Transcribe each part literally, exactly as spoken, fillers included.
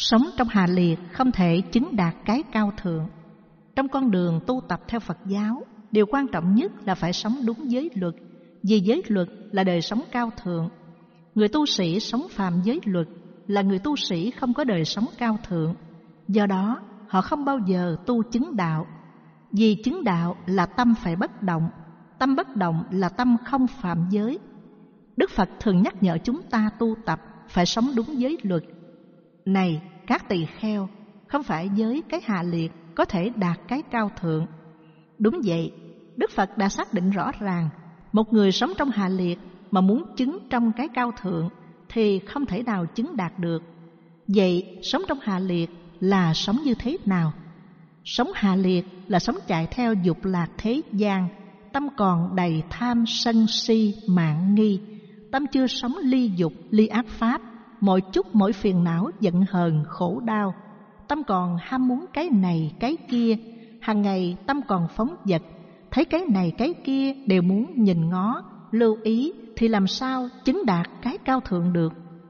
Sống trong hạ liệt không thể chứng đạt cái cao thượng. Trong con đường tu tập theo Phật giáo, điều quan trọng nhất là phải sống đúng giới luật, vì giới luật là đời sống cao thượng. Người tu sĩ sống phạm giới luật là người tu sĩ không có đời sống cao thượng. Do đó, họ không bao giờ tu chứng đạo. Vì chứng đạo là tâm phải bất động, tâm bất động là tâm không phạm giới. Đức Phật thường nhắc nhở chúng ta tu tập phải sống đúng giới luật. Này các tỳ kheo, không phải với cái hạ liệt có thể đạt cái cao thượng. Đúng vậy, Đức Phật đã xác định rõ ràng, một người sống trong hạ liệt mà muốn chứng trong cái cao thượng thì không thể nào chứng đạt được. Vậy sống trong hạ liệt là sống như thế nào? Sống hạ liệt là sống chạy theo dục lạc thế gian, tâm còn đầy tham sân si mạn nghi, tâm chưa sống ly dục ly ác pháp, mỗi chút mỗi phiền não giận hờn khổ đau, tâm còn ham muốn cái này cái kia, hàng ngày tâm còn phóng dật, thấy cái này cái kia đều muốn nhìn ngó, lưu ý thì làm sao chứng đạt cái cao thượng được.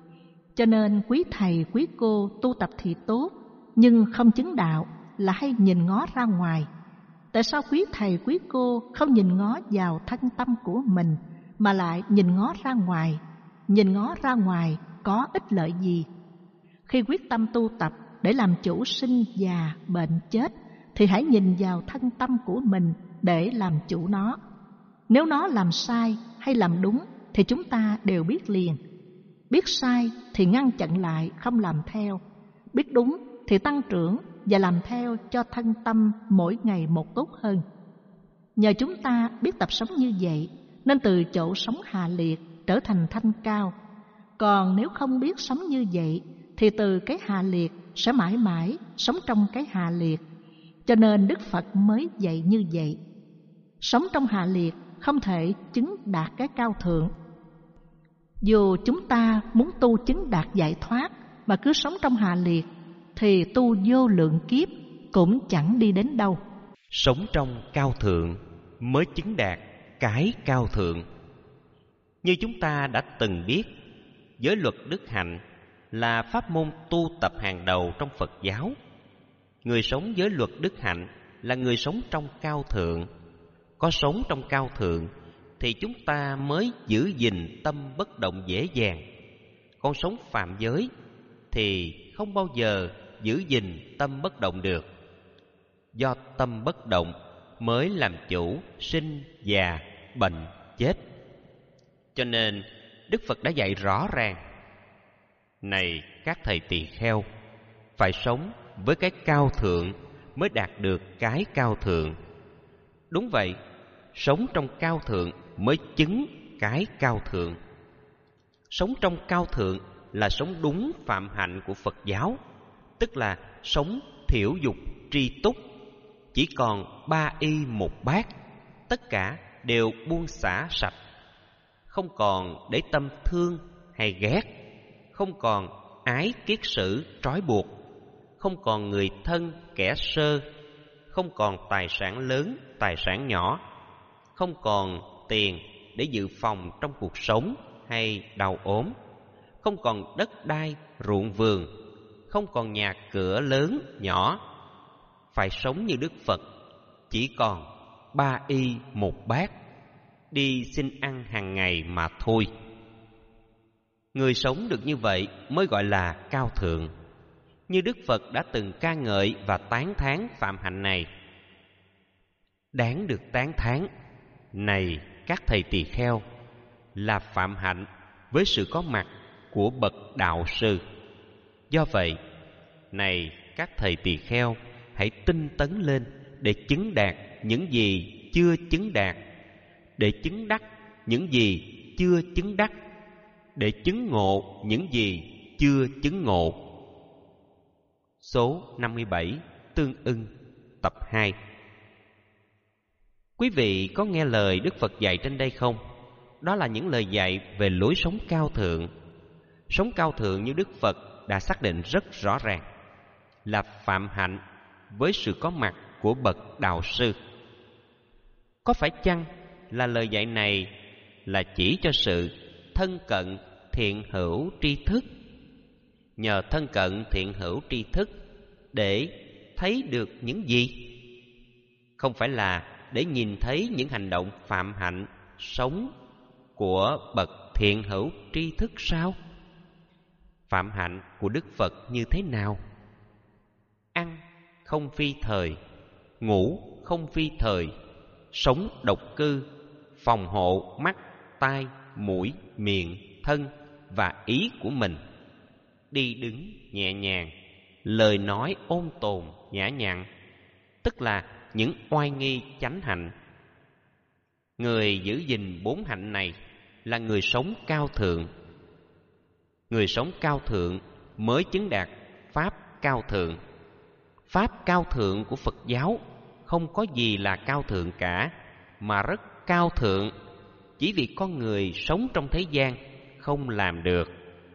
Cho nên quý thầy quý cô tu tập thì tốt, nhưng không chứng đạo là hay nhìn ngó ra ngoài. Tại sao quý thầy quý cô không nhìn ngó vào thân tâm của mình mà lại nhìn ngó ra ngoài? Nhìn ngó ra ngoài có ích lợi gì? Khi quyết tâm tu tập để làm chủ sinh già bệnh chết thì hãy nhìn vào thân tâm của mình để làm chủ nó. Nếu nó làm sai hay làm đúng thì chúng ta đều biết liền. Biết sai thì ngăn chặn lại không làm theo, biết đúng thì tăng trưởng và làm theo cho thân tâm mỗi ngày một tốt hơn. Nhờ chúng ta biết tập sống như vậy nên từ chỗ sống hạ liệt trở thành thanh cao. Còn nếu không biết sống như vậy thì từ cái hạ liệt sẽ mãi mãi sống trong cái hạ liệt. Cho nên Đức Phật mới dạy như vậy. Sống trong hạ liệt không thể chứng đạt cái cao thượng. Dù chúng ta muốn tu chứng đạt giải thoát mà cứ sống trong hạ liệt thì tu vô lượng kiếp cũng chẳng đi đến đâu. Sống trong cao thượng mới chứng đạt cái cao thượng. Như chúng ta đã từng biết, giới luật đức hạnh là pháp môn tu tập hàng đầu trong Phật giáo. Người sống giới luật đức hạnh là người sống trong cao thượng. Có sống trong cao thượng thì chúng ta mới giữ gìn tâm bất động dễ dàng. Còn sống phạm giới thì không bao giờ giữ gìn tâm bất động được. Do tâm bất động mới làm chủ sinh, già, bệnh, chết. Cho nên Đức Phật đã dạy rõ ràng: này các thầy tỳ kheo, phải sống với cái cao thượng mới đạt được cái cao thượng. Đúng vậy, sống trong cao thượng mới chứng cái cao thượng. Sống trong cao thượng là sống đúng phạm hạnh của Phật giáo, tức là sống thiểu dục tri túc, chỉ còn ba y một bát, tất cả đều buông xả sạch, không còn để tâm thương hay ghét, không còn ái kiết sử trói buộc, không còn người thân kẻ sơ, không còn tài sản lớn tài sản nhỏ, không còn tiền để dự phòng trong cuộc sống hay đau ốm, không còn đất đai ruộng vườn, không còn nhà cửa lớn nhỏ. Phải sống như Đức Phật, chỉ còn ba y một bát, đi xin ăn hàng ngày mà thôi. Người sống được như vậy mới gọi là cao thượng. Như Đức Phật đã từng ca ngợi và tán thán phạm hạnh này: đáng được tán thán, này các thầy tỳ kheo, là phạm hạnh với sự có mặt của bậc đạo sư. Do vậy, này các thầy tỳ kheo, hãy tinh tấn lên để chứng đạt những gì chưa chứng đạt, để chứng đắc những gì chưa chứng đắc, để chứng ngộ những gì chưa chứng ngộ. Số năm mươi bảy, tương ưng, tập hai. Quý vị có nghe lời Đức Phật dạy trên đây không? Đó là những lời dạy về lối sống cao thượng. Sống cao thượng như Đức Phật đã xác định rất rõ ràng là phạm hạnh với sự có mặt của bậc đạo sư. Có phải chăng là lời dạy này là chỉ cho sự thân cận thiện hữu tri thức? nhờ thân cận thiện hữu tri thức để thấy được những gì? Không phải là để nhìn thấy những hành động phạm hạnh sống của bậc thiện hữu tri thức sao? Phạm hạnh của Đức Phật như thế nào? Ăn không phi thời, ngủ không phi thời, sống độc cư, phòng hộ mắt, tai, mũi, miệng, thân và ý của mình, đi đứng nhẹ nhàng, lời nói ôn tồn nhã nhặn, tức là những oai nghi chánh hạnh. Người giữ gìn bốn hạnh này là người sống cao thượng. Người sống cao thượng mới chứng đạt pháp cao thượng. Pháp cao thượng của Phật giáo không có gì là cao thượng cả, mà rất cao thượng, chỉ vì con người sống trong thế gian không làm được.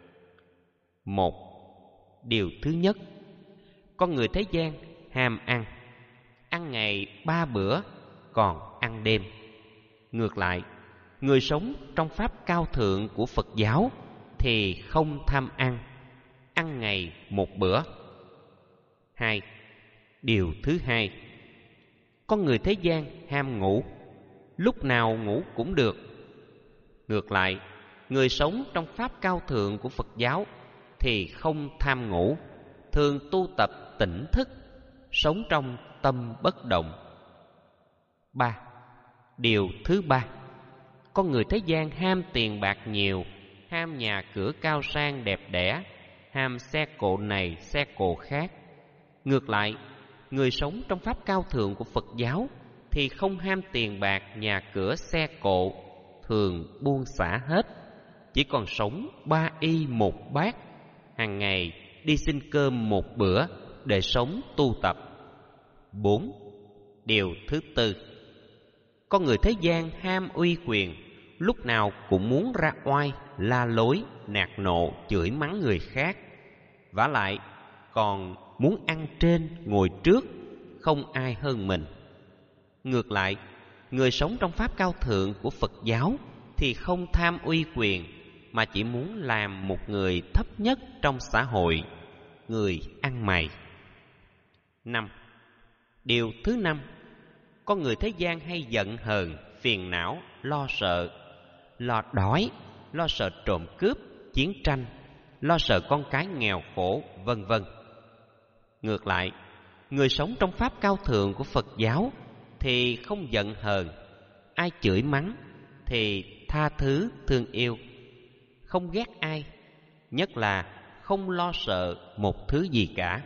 Một, điều thứ nhất, con người thế gian ham ăn, ăn ngày ba bữa, còn ăn đêm. Ngược lại, người sống trong pháp cao thượng của Phật giáo thì không tham ăn, ăn ngày một bữa. Hai, điều thứ hai, con người thế gian ham ngủ, lúc nào ngủ cũng được. Ngược lại, người sống trong pháp cao thượng của Phật giáo thì không tham ngủ, thường tu tập tỉnh thức, sống trong tâm bất động. Ba, điều thứ ba, con người thế gian ham tiền bạc nhiều, ham nhà cửa cao sang đẹp đẽ, ham xe cộ này xe cộ khác. Ngược lại, người sống trong pháp cao thượng của Phật giáo thì không ham tiền bạc, nhà cửa, xe cộ, thường buông xả hết, chỉ còn sống ba y một bát, hàng ngày đi xin cơm một bữa để sống tu tập. Bốn, điều thứ tư, con người thế gian ham uy quyền, lúc nào cũng muốn ra oai, la lối, nạt nộ, chửi mắng người khác. Vả lại còn muốn ăn trên ngồi trước, không ai hơn mình. Ngược lại, người sống trong pháp cao thượng của Phật giáo thì không tham uy quyền, mà chỉ muốn làm một người thấp nhất trong xã hội, người ăn mày. Năm, điều thứ năm, con người thế gian hay giận hờn, phiền não, lo sợ, lo đói, lo sợ trộm cướp, chiến tranh, lo sợ con cái nghèo khổ, vân vân. Ngược lại, người sống trong pháp cao thượng của Phật giáo thì không giận hờn, ai chửi mắng thì tha thứ thương yêu, không ghét ai, nhất là không lo sợ một thứ gì cả.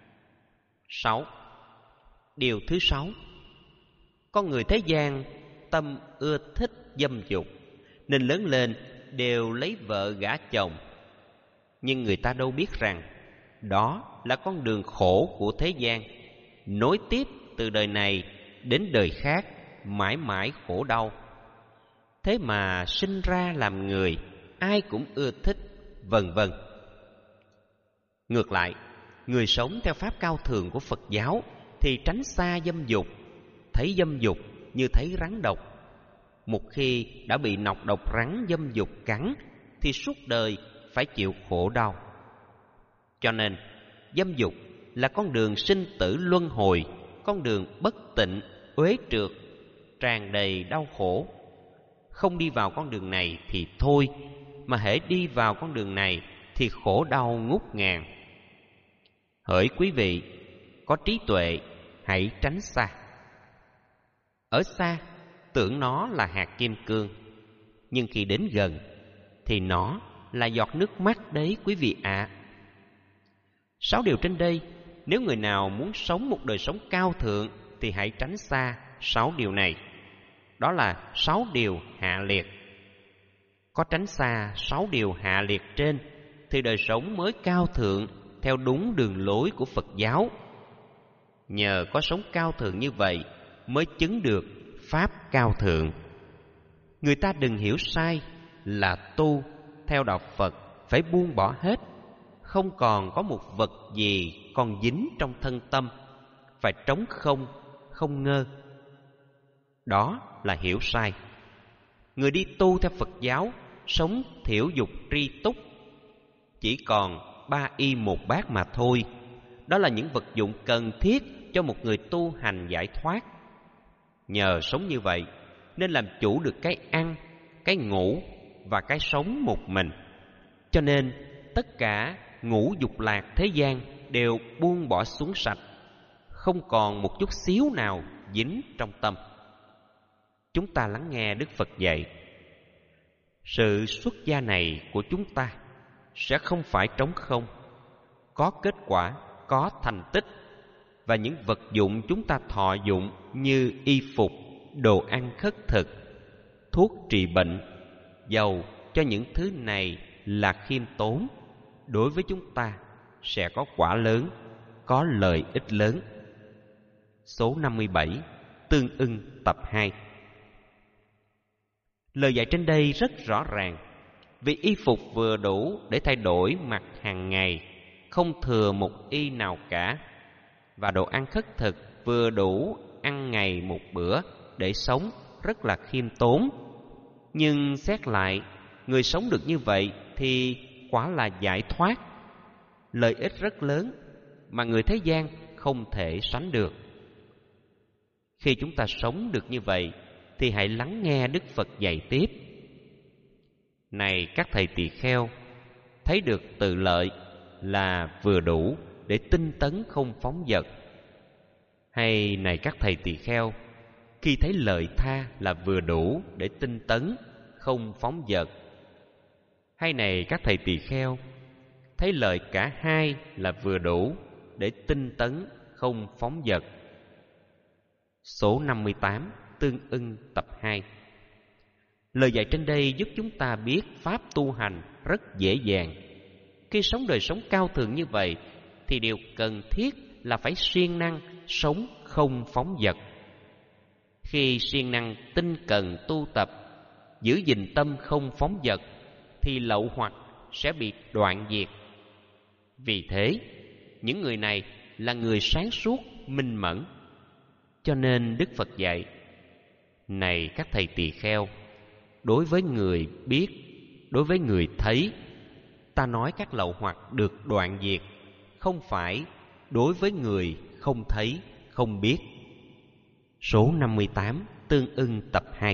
Sáu, điều thứ sáu, con người thế gian tâm ưa thích dâm dục, nên lớn lên đều lấy vợ gả chồng. Nhưng người ta đâu biết rằng đó là con đường khổ của thế gian, nối tiếp từ đời này đến đời khác, mãi mãi khổ đau. Thế mà sinh ra làm người, ai cũng ưa thích, vân vân. Ngược lại, người sống theo pháp cao thượng của Phật giáo thì tránh xa dâm dục, thấy dâm dục như thấy rắn độc. Một khi đã bị nọc độc rắn dâm dục cắn thì suốt đời phải chịu khổ đau. Cho nên, dâm dục là con đường sinh tử luân hồi, con đường bất tịnh, uế trượt, tràn đầy đau khổ. Không đi vào con đường này thì thôi, mà hễ đi vào con đường này thì khổ đau ngút ngàn. Hỡi quý vị có trí tuệ, hãy tránh xa. Ở xa tưởng nó là hạt kim cương, nhưng khi đến gần thì nó là giọt nước mắt đấy quý vị ạ. À. Sáu điều trên đây, nếu người nào muốn sống một đời sống cao thượng thì hãy tránh xa sáu điều này. Đó là sáu điều hạ liệt. Có tránh xa sáu điều hạ liệt trên thì đời sống mới cao thượng theo đúng đường lối của Phật giáo. Nhờ có sống cao thượng như vậy mới chứng được pháp cao thượng. Người ta đừng hiểu sai là tu theo đạo Phật phải buông bỏ hết, không còn có một vật gì còn dính trong thân tâm, phải trống không, không ngơ. Đó là hiểu sai. Người đi tu theo Phật giáo sống thiểu dục tri túc, chỉ còn ba y một bát mà thôi. Đó là những vật dụng cần thiết cho một người tu hành giải thoát. Nhờ sống như vậy nên làm chủ được cái ăn, cái ngủ và cái sống một mình. Cho nên tất cả ngũ dục lạc thế gian đều buông bỏ xuống sạch, không còn một chút xíu nào dính trong tâm. Chúng ta lắng nghe Đức Phật dạy, sự xuất gia này của chúng ta sẽ không phải trống không, có kết quả, có thành tích. Và những vật dụng chúng ta thọ dụng như y phục, đồ ăn khất thực, thuốc trị bệnh, dầu cho những thứ này là khiêm tốn, đối với chúng ta sẽ có quả lớn, có lợi ích lớn. Số năm mươi bảy, tương ưng tập hai. Lời dạy trên đây rất rõ ràng. Vì y phục vừa đủ để thay đổi mặc hàng ngày, không thừa một y nào cả. Và đồ ăn khất thực vừa đủ ăn ngày một bữa để sống, rất là khiêm tốn. Nhưng xét lại, người sống được như vậy thì quả là giải thoát, lợi ích rất lớn mà người thế gian không thể sánh được. Khi chúng ta sống được như vậy thì hãy lắng nghe Đức Phật dạy tiếp. Này các thầy tỳ kheo, thấy được tự lợi là vừa đủ để tinh tấn không phóng dật. Hay này các thầy tỳ kheo, khi thấy lợi tha là vừa đủ để tinh tấn không phóng dật. Hay này các thầy tỳ kheo, thấy lợi cả hai là vừa đủ để tinh tấn không phóng dật. Số năm mươi tám, tương ưng tập hai. Lời dạy trên đây giúp chúng ta biết pháp tu hành rất dễ dàng. Khi sống đời sống cao thượng như vậy thì điều cần thiết là phải siêng năng sống không phóng dật. Khi siêng năng tinh cần tu tập, giữ gìn tâm không phóng dật thì lậu hoặc sẽ bị đoạn diệt. Vì thế, những người này là người sáng suốt, minh mẫn. Cho nên Đức Phật dạy, này các thầy tỳ kheo, đối với người biết, đối với người thấy, ta nói các lậu hoặc được đoạn diệt, không phải đối với người không thấy, không biết. Số năm mươi tám, tương ưng tập hai.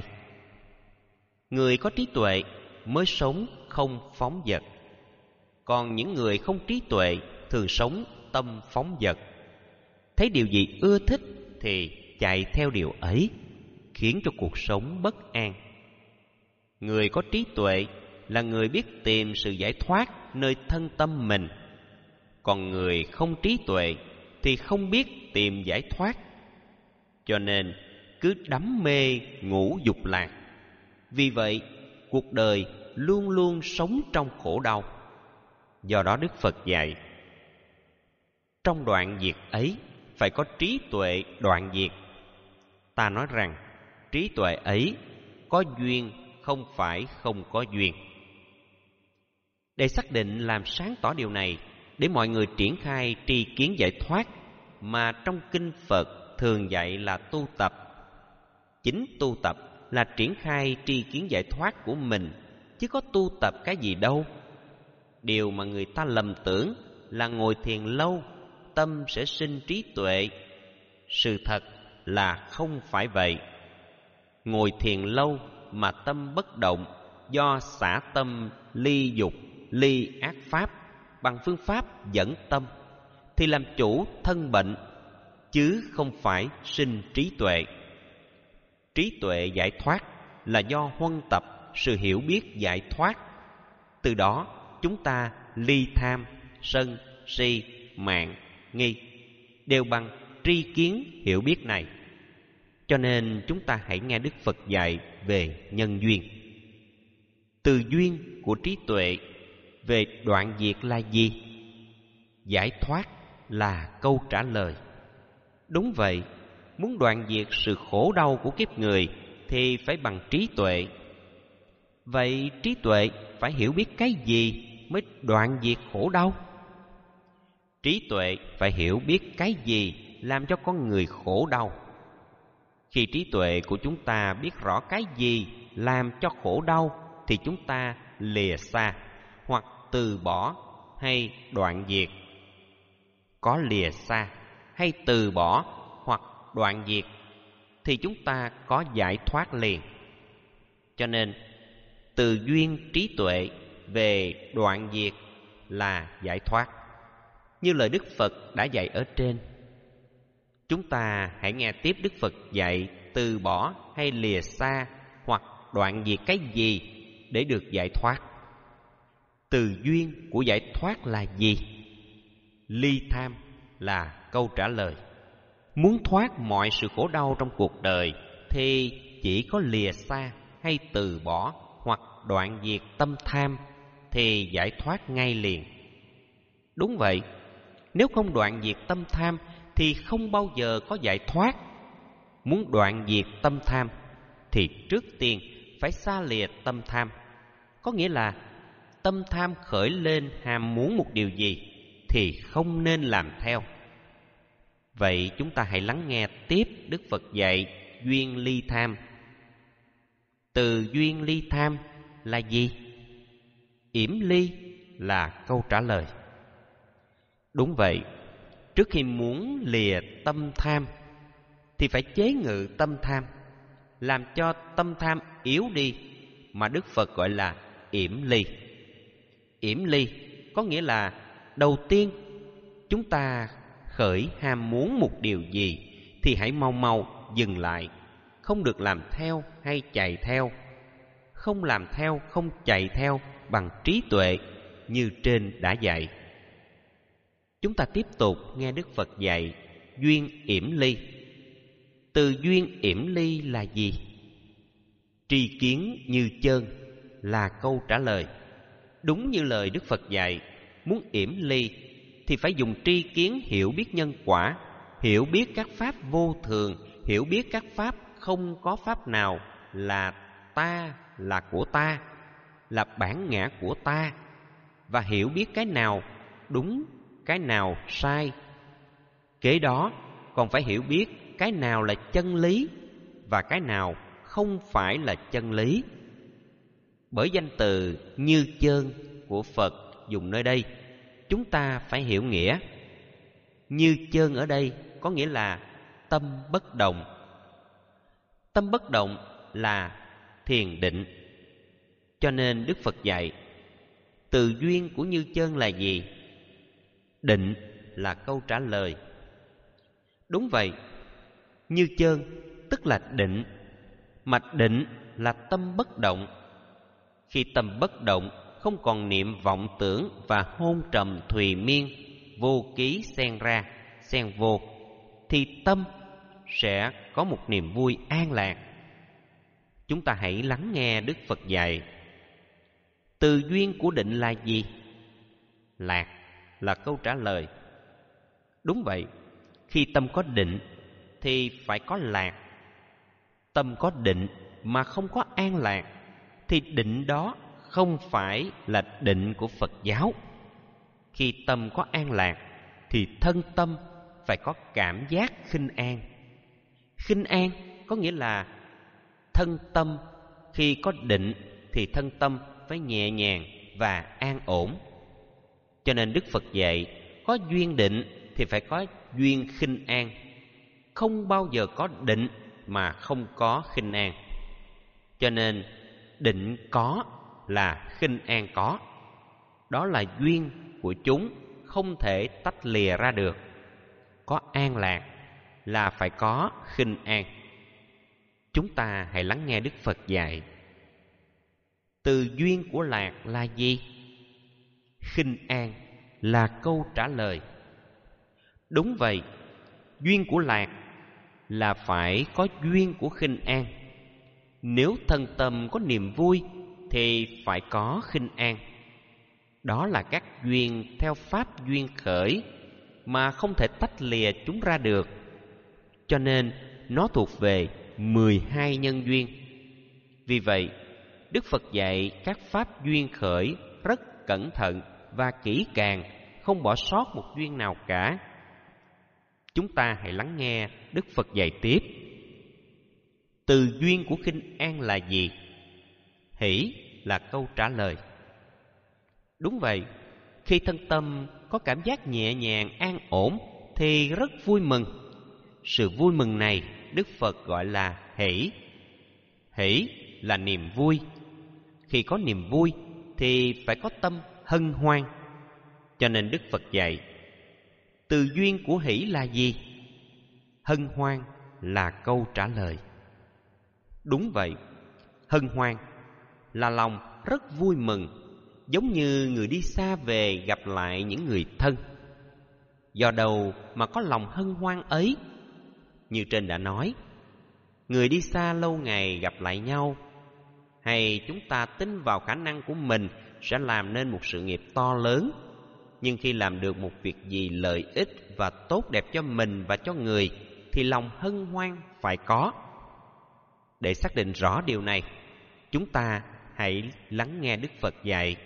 Người có trí tuệ mới sống không phóng dật, còn những người không trí tuệ thường sống tâm phóng dật. Thấy điều gì ưa thích thì chạy theo điều ấy, khiến cho cuộc sống bất an. Người có trí tuệ là người biết tìm sự giải thoát nơi thân tâm mình, còn người không trí tuệ thì không biết tìm giải thoát. Cho nên cứ đắm mê ngũ dục lạc. Vì vậy cuộc đời luôn luôn sống trong khổ đau. Do đó Đức Phật dạy, trong đoạn diệt ấy phải có trí tuệ đoạn diệt. Ta nói rằng trí tuệ ấy có duyên, không phải không có duyên. Để xác định làm sáng tỏ điều này, để mọi người triển khai tri kiến giải thoát mà trong kinh Phật thường dạy là tu tập. Chính tu tập là triển khai tri kiến giải thoát của mình, chứ có tu tập cái gì đâu. Điều mà người ta lầm tưởng là ngồi thiền lâu tâm sẽ sinh trí tuệ. Sự thật là không phải vậy. Ngồi thiền lâu mà tâm bất động do xả tâm ly dục, ly ác pháp bằng phương pháp dẫn tâm thì làm chủ thân bệnh, chứ không phải sinh trí tuệ. Trí tuệ giải thoát là do huân tập sự hiểu biết giải thoát. Từ đó chúng ta ly tham, sân, si, mạng, nghi đều bằng tri kiến hiểu biết này. Cho nên chúng ta hãy nghe Đức Phật dạy về nhân duyên. Từ duyên của trí tuệ về đoạn diệt là gì? Giải thoát là câu trả lời. Đúng vậy, muốn đoạn diệt sự khổ đau của kiếp người thì phải bằng trí tuệ. Vậy trí tuệ phải hiểu biết cái gì mới đoạn diệt khổ đau? Trí tuệ phải hiểu biết cái gì làm cho con người khổ đau. Khi trí tuệ của chúng ta biết rõ cái gì làm cho khổ đau thì chúng ta lìa xa hoặc từ bỏ hay đoạn diệt, có lìa xa hay từ bỏ hoặc đoạn diệt, thì chúng ta có giải thoát liền. Cho nên từ duyên trí tuệ về đoạn diệt là giải thoát, như lời Đức Phật đã dạy ở trên. Chúng ta hãy nghe tiếp Đức Phật dạy từ bỏ hay lìa xa hoặc đoạn diệt cái gì để được giải thoát. Từ duyên của giải thoát là gì? Ly tham là câu trả lời. Muốn thoát mọi sự khổ đau trong cuộc đời thì chỉ có lìa xa hay từ bỏ hoặc đoạn diệt tâm tham thì giải thoát ngay liền. Đúng vậy, nếu không đoạn diệt tâm tham thì không bao giờ có giải thoát. Muốn đoạn diệt tâm tham thì trước tiên phải xa lìa tâm tham. Có nghĩa là tâm tham khởi lên ham muốn một điều gì thì không nên làm theo. Vậy chúng ta hãy lắng nghe tiếp Đức Phật dạy duyên ly tham. Từ duyên ly tham là gì? Yểm ly là câu trả lời. Đúng vậy, trước khi muốn lìa tâm tham thì phải chế ngự tâm tham, làm cho tâm tham yếu đi, mà Đức Phật gọi là yểm ly. Yểm ly có nghĩa là đầu tiên chúng ta khởi ham muốn một điều gì thì hãy mau mau dừng lại, không được làm theo hay chạy theo. Không làm theo, không chạy theo bằng trí tuệ như trên đã dạy. Chúng ta tiếp tục nghe Đức Phật dạy duyên yểm ly. Từ duyên yểm ly là gì? Tri kiến như chơn là câu trả lời. Đúng như lời Đức Phật dạy, muốn yểm ly thì phải dùng tri kiến hiểu biết nhân quả, hiểu biết các pháp vô thường, hiểu biết các pháp không có pháp nào là ta, là của ta, là bản ngã của ta, và hiểu biết cái nào đúng, cái nào sai. Kế đó còn phải hiểu biết cái nào là chân lý và cái nào không phải là chân lý. Bởi danh từ như chơn của Phật dùng nơi đây, chúng ta phải hiểu nghĩa. Như chơn ở đây có nghĩa là tâm bất động. Tâm bất động là thiền định. Cho nên Đức Phật dạy từ duyên của như chơn là gì? Định là câu trả lời. Đúng vậy, như chơn tức là định, mà định là tâm bất động. Khi tâm bất động, không còn niệm vọng tưởng và hôn trầm thùy miên, vô ký xen ra, xen vô, thì tâm sẽ có một niềm vui an lạc. Chúng ta hãy lắng nghe Đức Phật dạy. Từ duyên của định là gì? Lạc là câu trả lời. Đúng vậy, khi tâm có định thì phải có lạc. Tâm có định mà không có an lạc thì định đó không phải là định của Phật giáo. Khi tâm có an lạc thì thân tâm phải có cảm giác khinh an. Khinh an có nghĩa là thân tâm khi có định thì thân tâm phải nhẹ nhàng và an ổn. Cho nên Đức Phật dạy có duyên định thì phải có duyên khinh an. Không bao giờ có định mà không có khinh an. Cho nên định có là khinh an có. Đó là duyên của chúng, không thể tách lìa ra được. Có an lạc là phải có khinh an. Chúng ta hãy lắng nghe Đức Phật dạy. Từ duyên của lạc là gì? Khinh an là câu trả lời. Đúng vậy, duyên của lạc là phải có duyên của khinh an. Nếu thân tâm có niềm vui thì phải có khinh an. Đó là các duyên theo pháp duyên khởi mà không thể tách lìa chúng ra được. Cho nên nó thuộc về mười hai nhân duyên. Vì vậy, Đức Phật dạy các pháp duyên khởi rất cẩn thận và kỹ càng, không bỏ sót một duyên nào cả. Chúng ta hãy lắng nghe Đức Phật dạy tiếp. Từ duyên của khinh an là gì? Hỷ là câu trả lời. Đúng vậy, Khi thân tâm có cảm giác nhẹ nhàng, an ổn thì rất vui mừng. Sự vui mừng này Đức Phật gọi là hỷ. Hỷ là niềm vui. Khi có niềm vui thì phải có tâm hân hoan. Cho nên Đức Phật dạy, từ duyên của hỷ là gì? Hân hoan là câu trả lời. Đúng vậy, hân hoan là lòng rất vui mừng, giống như người đi xa về gặp lại những người thân. Do đâu mà có lòng hân hoan ấy? Như trên đã nói, người đi xa lâu ngày gặp lại nhau, hay chúng ta tin vào khả năng của mình sẽ làm nên một sự nghiệp to lớn. Nhưng khi làm được một việc gì lợi ích và tốt đẹp cho mình và cho người thì lòng hân hoan phải có. Để xác định rõ điều này, chúng ta hãy lắng nghe Đức Phật dạy.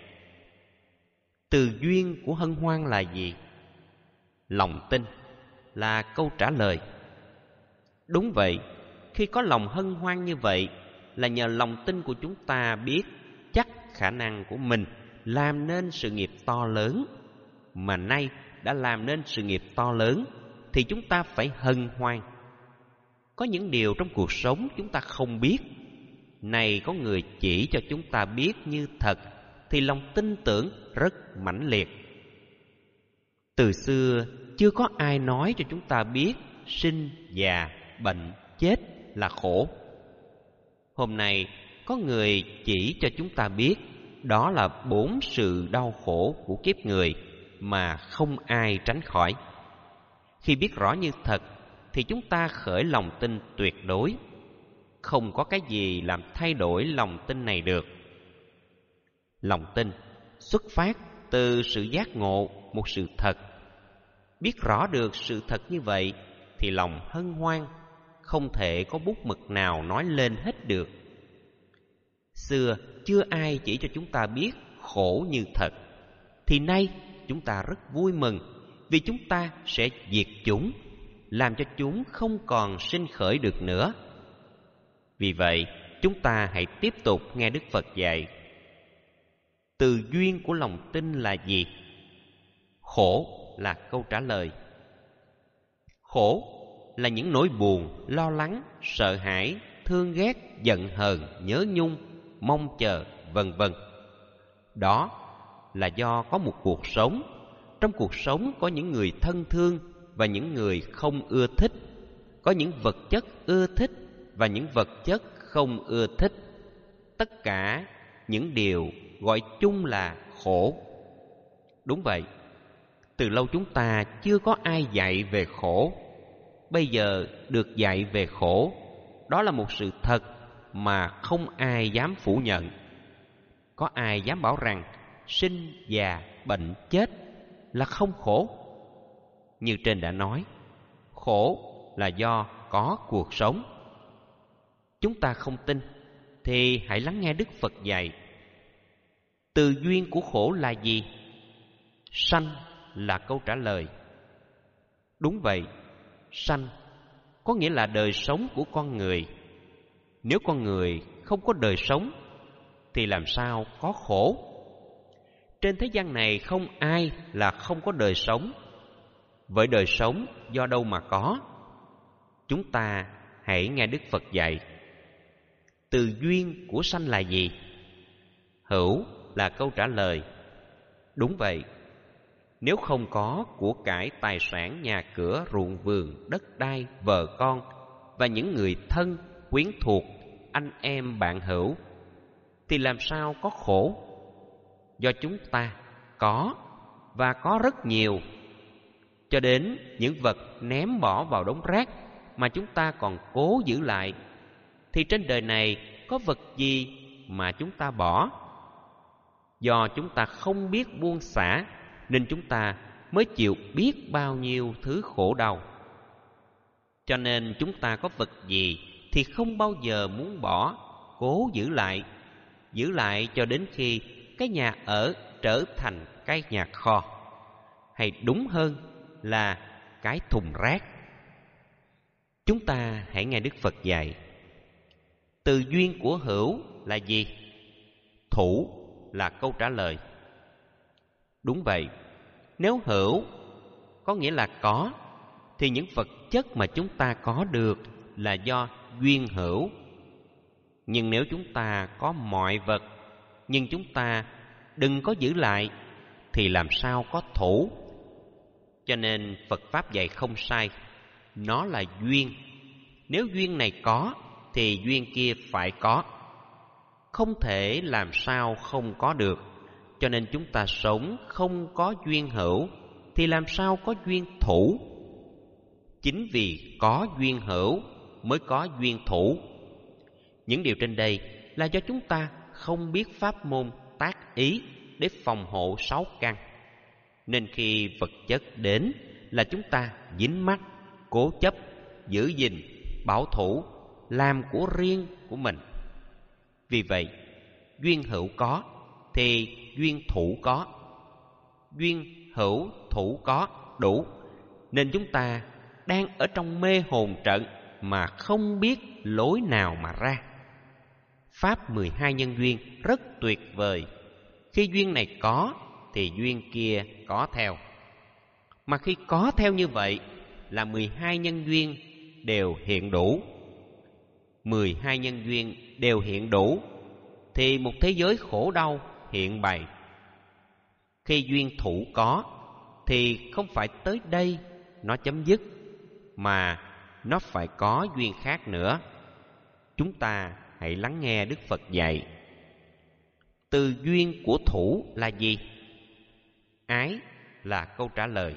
Từ duyên của hân hoan là gì? Lòng tin là câu trả lời. Đúng vậy, khi có lòng hân hoan như vậy là nhờ lòng tin của chúng ta biết chắc khả năng của mình làm nên sự nghiệp to lớn. Mà nay đã làm nên sự nghiệp to lớn thì chúng ta phải hân hoan. Có những điều trong cuộc sống chúng ta không biết, này có người chỉ cho chúng ta biết như thật thì lòng tin tưởng rất mãnh liệt. Từ xưa chưa có ai nói cho chúng ta biết sinh, già, bệnh, chết là khổ. Hôm nay có người chỉ cho chúng ta biết đó là bốn sự đau khổ của kiếp người mà không ai tránh khỏi. Khi biết rõ như thật thì chúng ta khởi lòng tin tuyệt đối. Không có cái gì làm thay đổi lòng tin này được. Lòng tin xuất phát từ sự giác ngộ một sự thật. Biết rõ được sự thật như vậy thì lòng hân hoan không thể có bút mực nào nói lên hết được. Xưa chưa ai chỉ cho chúng ta biết khổ như thật, thì nay chúng ta rất vui mừng vì chúng ta sẽ diệt chúng, làm cho chúng không còn sinh khởi được nữa. Vì vậy, chúng ta hãy tiếp tục nghe Đức Phật dạy. Từ duyên của lòng tin là gì? Khổ là câu trả lời. Khổ là những nỗi buồn, lo lắng, sợ hãi, thương ghét, giận hờn, nhớ nhung, mong chờ, vân vân. Đó là do có một cuộc sống. Trong cuộc sống có những người thân thương và những người không ưa thích. Có những vật chất ưa thích và những vật chất không ưa thích. Tất cả những điều gọi chung là khổ. Đúng vậy, từ lâu chúng ta chưa có ai dạy về khổ. Bây giờ được dạy về khổ, đó là một sự thật mà không ai dám phủ nhận. Có ai dám bảo rằng sinh, già, bệnh, chết là không khổ? Như trên đã nói, khổ là do có cuộc sống. Chúng ta không tin thì hãy lắng nghe Đức Phật dạy. Từ duyên của khổ là gì? Sanh là câu trả lời. Đúng vậy, sanh có nghĩa là đời sống của con người. Nếu con người không có đời sống thì làm sao có khổ? Trên thế gian này không ai là không có đời sống. Vậy đời sống do đâu mà có? Chúng ta hãy nghe Đức Phật dạy. Từ duyên của sanh là gì? Hữu là câu trả lời. Đúng vậy, nếu không có của cải tài sản, nhà cửa, ruộng vườn, đất đai, vợ con và những người thân, quyến thuộc, anh em, bạn hữu thì làm sao có khổ? Do chúng ta có và có rất nhiều, cho đến những vật ném bỏ vào đống rác mà chúng ta còn cố giữ lại, thì trên đời này có vật gì mà chúng ta bỏ? Do chúng ta không biết buông xả nên chúng ta mới chịu biết bao nhiêu thứ khổ đau. Cho nên chúng ta có vật gì thì không bao giờ muốn bỏ, cố giữ lại, giữ lại cho đến khi cái nhà ở trở thành cái nhà kho, hay đúng hơn là cái thùng rác. Chúng ta hãy nghe Đức Phật dạy. Từ duyên của hữu là gì? Thủ là câu trả lời. Đúng vậy, nếu hữu có nghĩa là có, thì những vật chất mà chúng ta có được là do duyên hữu. Nhưng nếu chúng ta có mọi vật, nhưng chúng ta đừng có giữ lại, thì làm sao có thủ? Cho nên Phật Pháp dạy không sai, nó là duyên. Nếu duyên này có, thì duyên kia phải có. Không thể làm sao không có được. Cho nên chúng ta sống không có duyên hữu, thì làm sao có duyên thủ? Chính vì có duyên hữu mới có duyên thủ. Những điều trên đây là do chúng ta không biết pháp môn tác ý để phòng hộ sáu căn. Nên khi vật chất đến là chúng ta dính mắc, cố chấp, giữ gìn, bảo thủ, làm của riêng của mình. Vì vậy, duyên hữu có thì duyên thủ có. Duyên hữu thủ có đủ. Nên chúng ta đang ở trong mê hồn trận mà không biết lối nào mà ra. Pháp mười hai nhân duyên rất tuyệt vời. Khi duyên này có thì duyên kia có theo. Mà khi có theo như vậy là mười hai nhân duyên đều hiện đủ. mười hai nhân duyên đều hiện đủ thì một thế giới khổ đau hiện bày. Khi duyên thủ có thì không phải tới đây nó chấm dứt, mà nó phải có duyên khác nữa. Chúng ta hãy lắng nghe Đức Phật dạy. Từ duyên của thủ là gì? Ái là câu trả lời.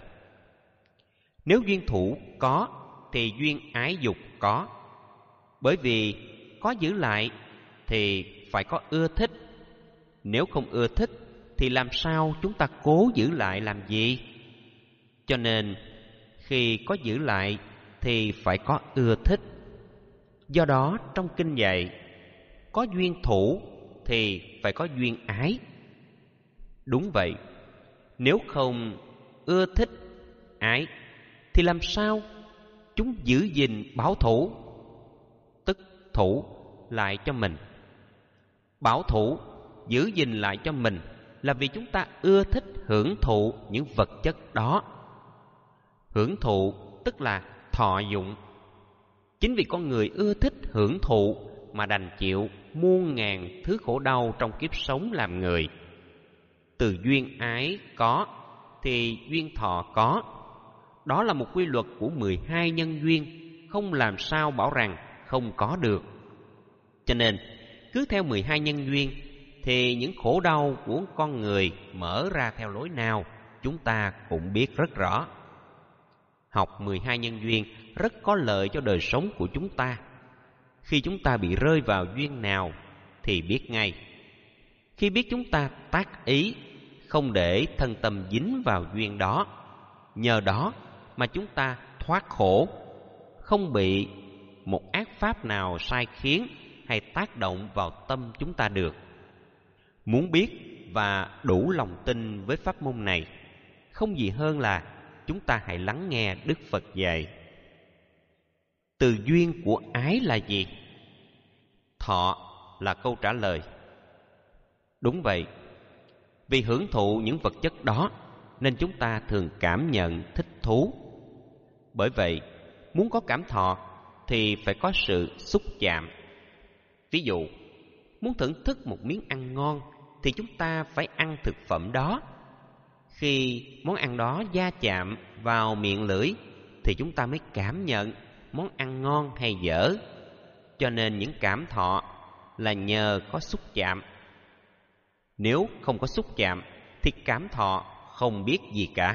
Nếu duyên thủ có thì duyên ái dục có. Bởi vì có giữ lại thì phải có ưa thích. Nếu không ưa thích thì làm sao chúng ta cố giữ lại làm gì? Cho nên khi có giữ lại thì phải có ưa thích. Do đó trong kinh dạy, có duyên thủ thì phải có duyên ái. Đúng vậy, nếu không ưa thích ái thì làm sao chúng giữ gìn bảo thủ, tức thủ lại cho mình. Bảo thủ giữ gìn lại cho mình là vì chúng ta ưa thích hưởng thụ những vật chất đó. Hưởng thụ tức là thọ dụng. Chính vì con người ưa thích hưởng thụ mà đành chịu muôn ngàn thứ khổ đau trong kiếp sống làm người. Từ duyên ái có thì duyên thọ có. Đó là một quy luật của mười hai nhân duyên, không làm sao bảo rằng không có được. Cho nên cứ theo mười hai nhân duyên thì những khổ đau của con người mở ra theo lối nào chúng ta cũng biết rất rõ. Học mười hai nhân duyên rất có lợi cho đời sống của chúng ta. Khi chúng ta bị rơi vào duyên nào thì biết ngay. Khi biết chúng ta tác ý, không để thân tâm dính vào duyên đó, nhờ đó mà chúng ta thoát khổ, không bị một ác pháp nào sai khiến hay tác động vào tâm chúng ta được. Muốn biết và đủ lòng tin với pháp môn này, không gì hơn là chúng ta hãy lắng nghe Đức Phật dạy. Từ duyên của ái là gì? Thọ là câu trả lời. Đúng vậy, vì hưởng thụ những vật chất đó nên chúng ta thường cảm nhận thích thú. Bởi vậy, muốn có cảm thọ thì phải có sự xúc chạm. Ví dụ, muốn thưởng thức một miếng ăn ngon thì chúng ta phải ăn thực phẩm đó. Khi món ăn đó va chạm vào miệng lưỡi thì chúng ta mới cảm nhận món ăn ngon hay dở. Cho nên những cảm thọ là nhờ có xúc chạm. Nếu không có xúc chạm thì cảm thọ không biết gì cả.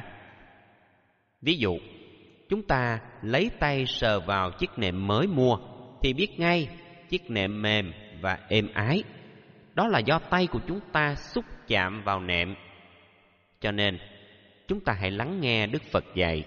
Ví dụ, chúng ta lấy tay sờ vào chiếc nệm mới mua thì biết ngay chiếc nệm mềm và êm ái. Đó là do tay của chúng ta xúc chạm vào nệm. Cho nên chúng ta hãy lắng nghe Đức Phật dạy.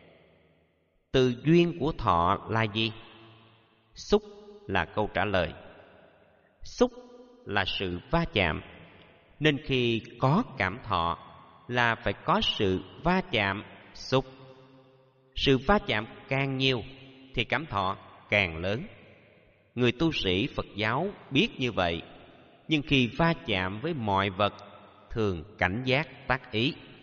Từ duyên của thọ là gì? Xúc là câu trả lời. Xúc là sự va chạm. Nên khi có cảm thọ là phải có sự va chạm, xúc. Sự va chạm càng nhiều thì cảm thọ càng lớn. Người tu sĩ Phật giáo biết như vậy, nhưng khi va chạm với mọi vật thường cảnh giác tác ý.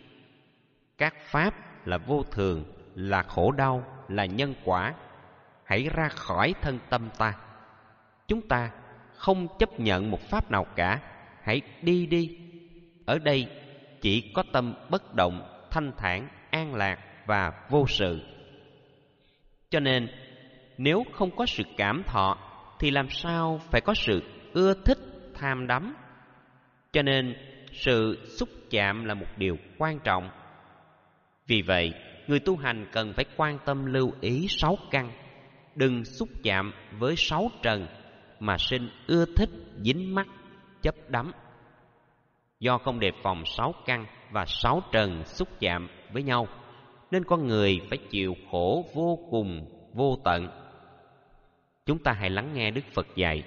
các pháp là vô thường, là khổ đau, là nhân quả. Hãy ra khỏi thân tâm ta. Chúng ta không chấp nhận một pháp nào cả. Hãy đi đi. Ở đây chỉ có tâm bất động, thanh thản, an lạc và vô sự. Cho nên nếu không có sự cảm thọ thì làm sao phải có sự ưa thích, tham đắm. Cho nên sự xúc chạm là một điều quan trọng. Vì vậy, người tu hành cần phải quan tâm lưu ý sáu căn. Đừng xúc chạm với sáu trần mà sinh ưa thích, dính mắc, chấp đắm. Do không đề phòng sáu căn và sáu trần xúc chạm với nhau, nên con người phải chịu khổ vô cùng, vô tận. Chúng ta hãy lắng nghe Đức Phật dạy.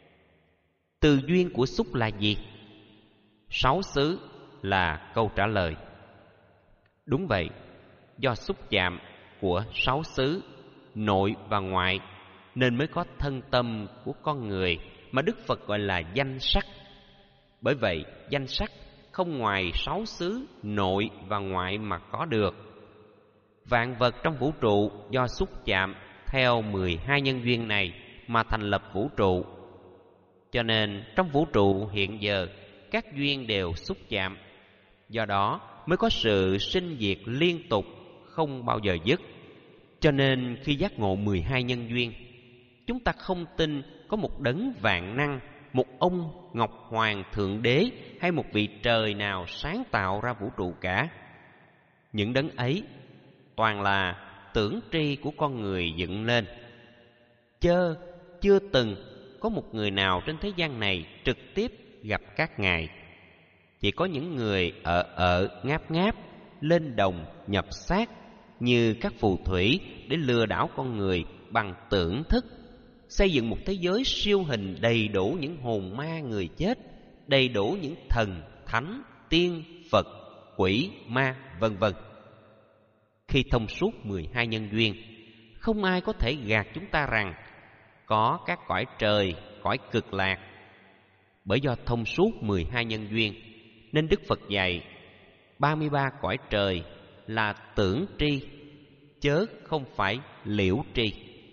Từ duyên của xúc là gì? Sáu xứ là câu trả lời. Đúng vậy, do xúc chạm của sáu xứ, nội và ngoại, nên mới có thân tâm của con người mà Đức Phật gọi là danh sắc. Bởi vậy, danh sắc không ngoài sáu xứ, nội và ngoại mà có được. Vạn vật trong vũ trụ do xúc chạm theo mười hai nhân duyên này mà thành lập vũ trụ. Cho nên trong vũ trụ hiện giờ các duyên đều xúc chạm. Do đó mới có sự sinh diệt liên tục, không bao giờ dứt. Cho nên khi giác ngộ mười hai nhân duyên, chúng ta không tin có một đấng vạn năng, một ông Ngọc Hoàng Thượng Đế hay một vị trời nào sáng tạo ra vũ trụ cả. Những đấng ấy toàn là tưởng tri của con người dựng lên. Chớ chưa từng có một người nào trên thế gian này trực tiếp gặp các ngài. Chỉ có những người ở ở ngáp ngáp, lên đồng nhập xác như các phù thủy để lừa đảo con người bằng tưởng thức, xây dựng một thế giới siêu hình đầy đủ những hồn ma người chết, đầy đủ những thần, thánh, tiên, Phật, quỷ, ma, vân vân. Khi thông suốt mười hai nhân duyên, không ai có thể gạt chúng ta rằng có các cõi trời, cõi cực lạc. Bởi do thông suốt mười hai nhân duyên, nên Đức Phật dạy ba mươi ba cõi trời là tưởng tri, chớ không phải liễu tri.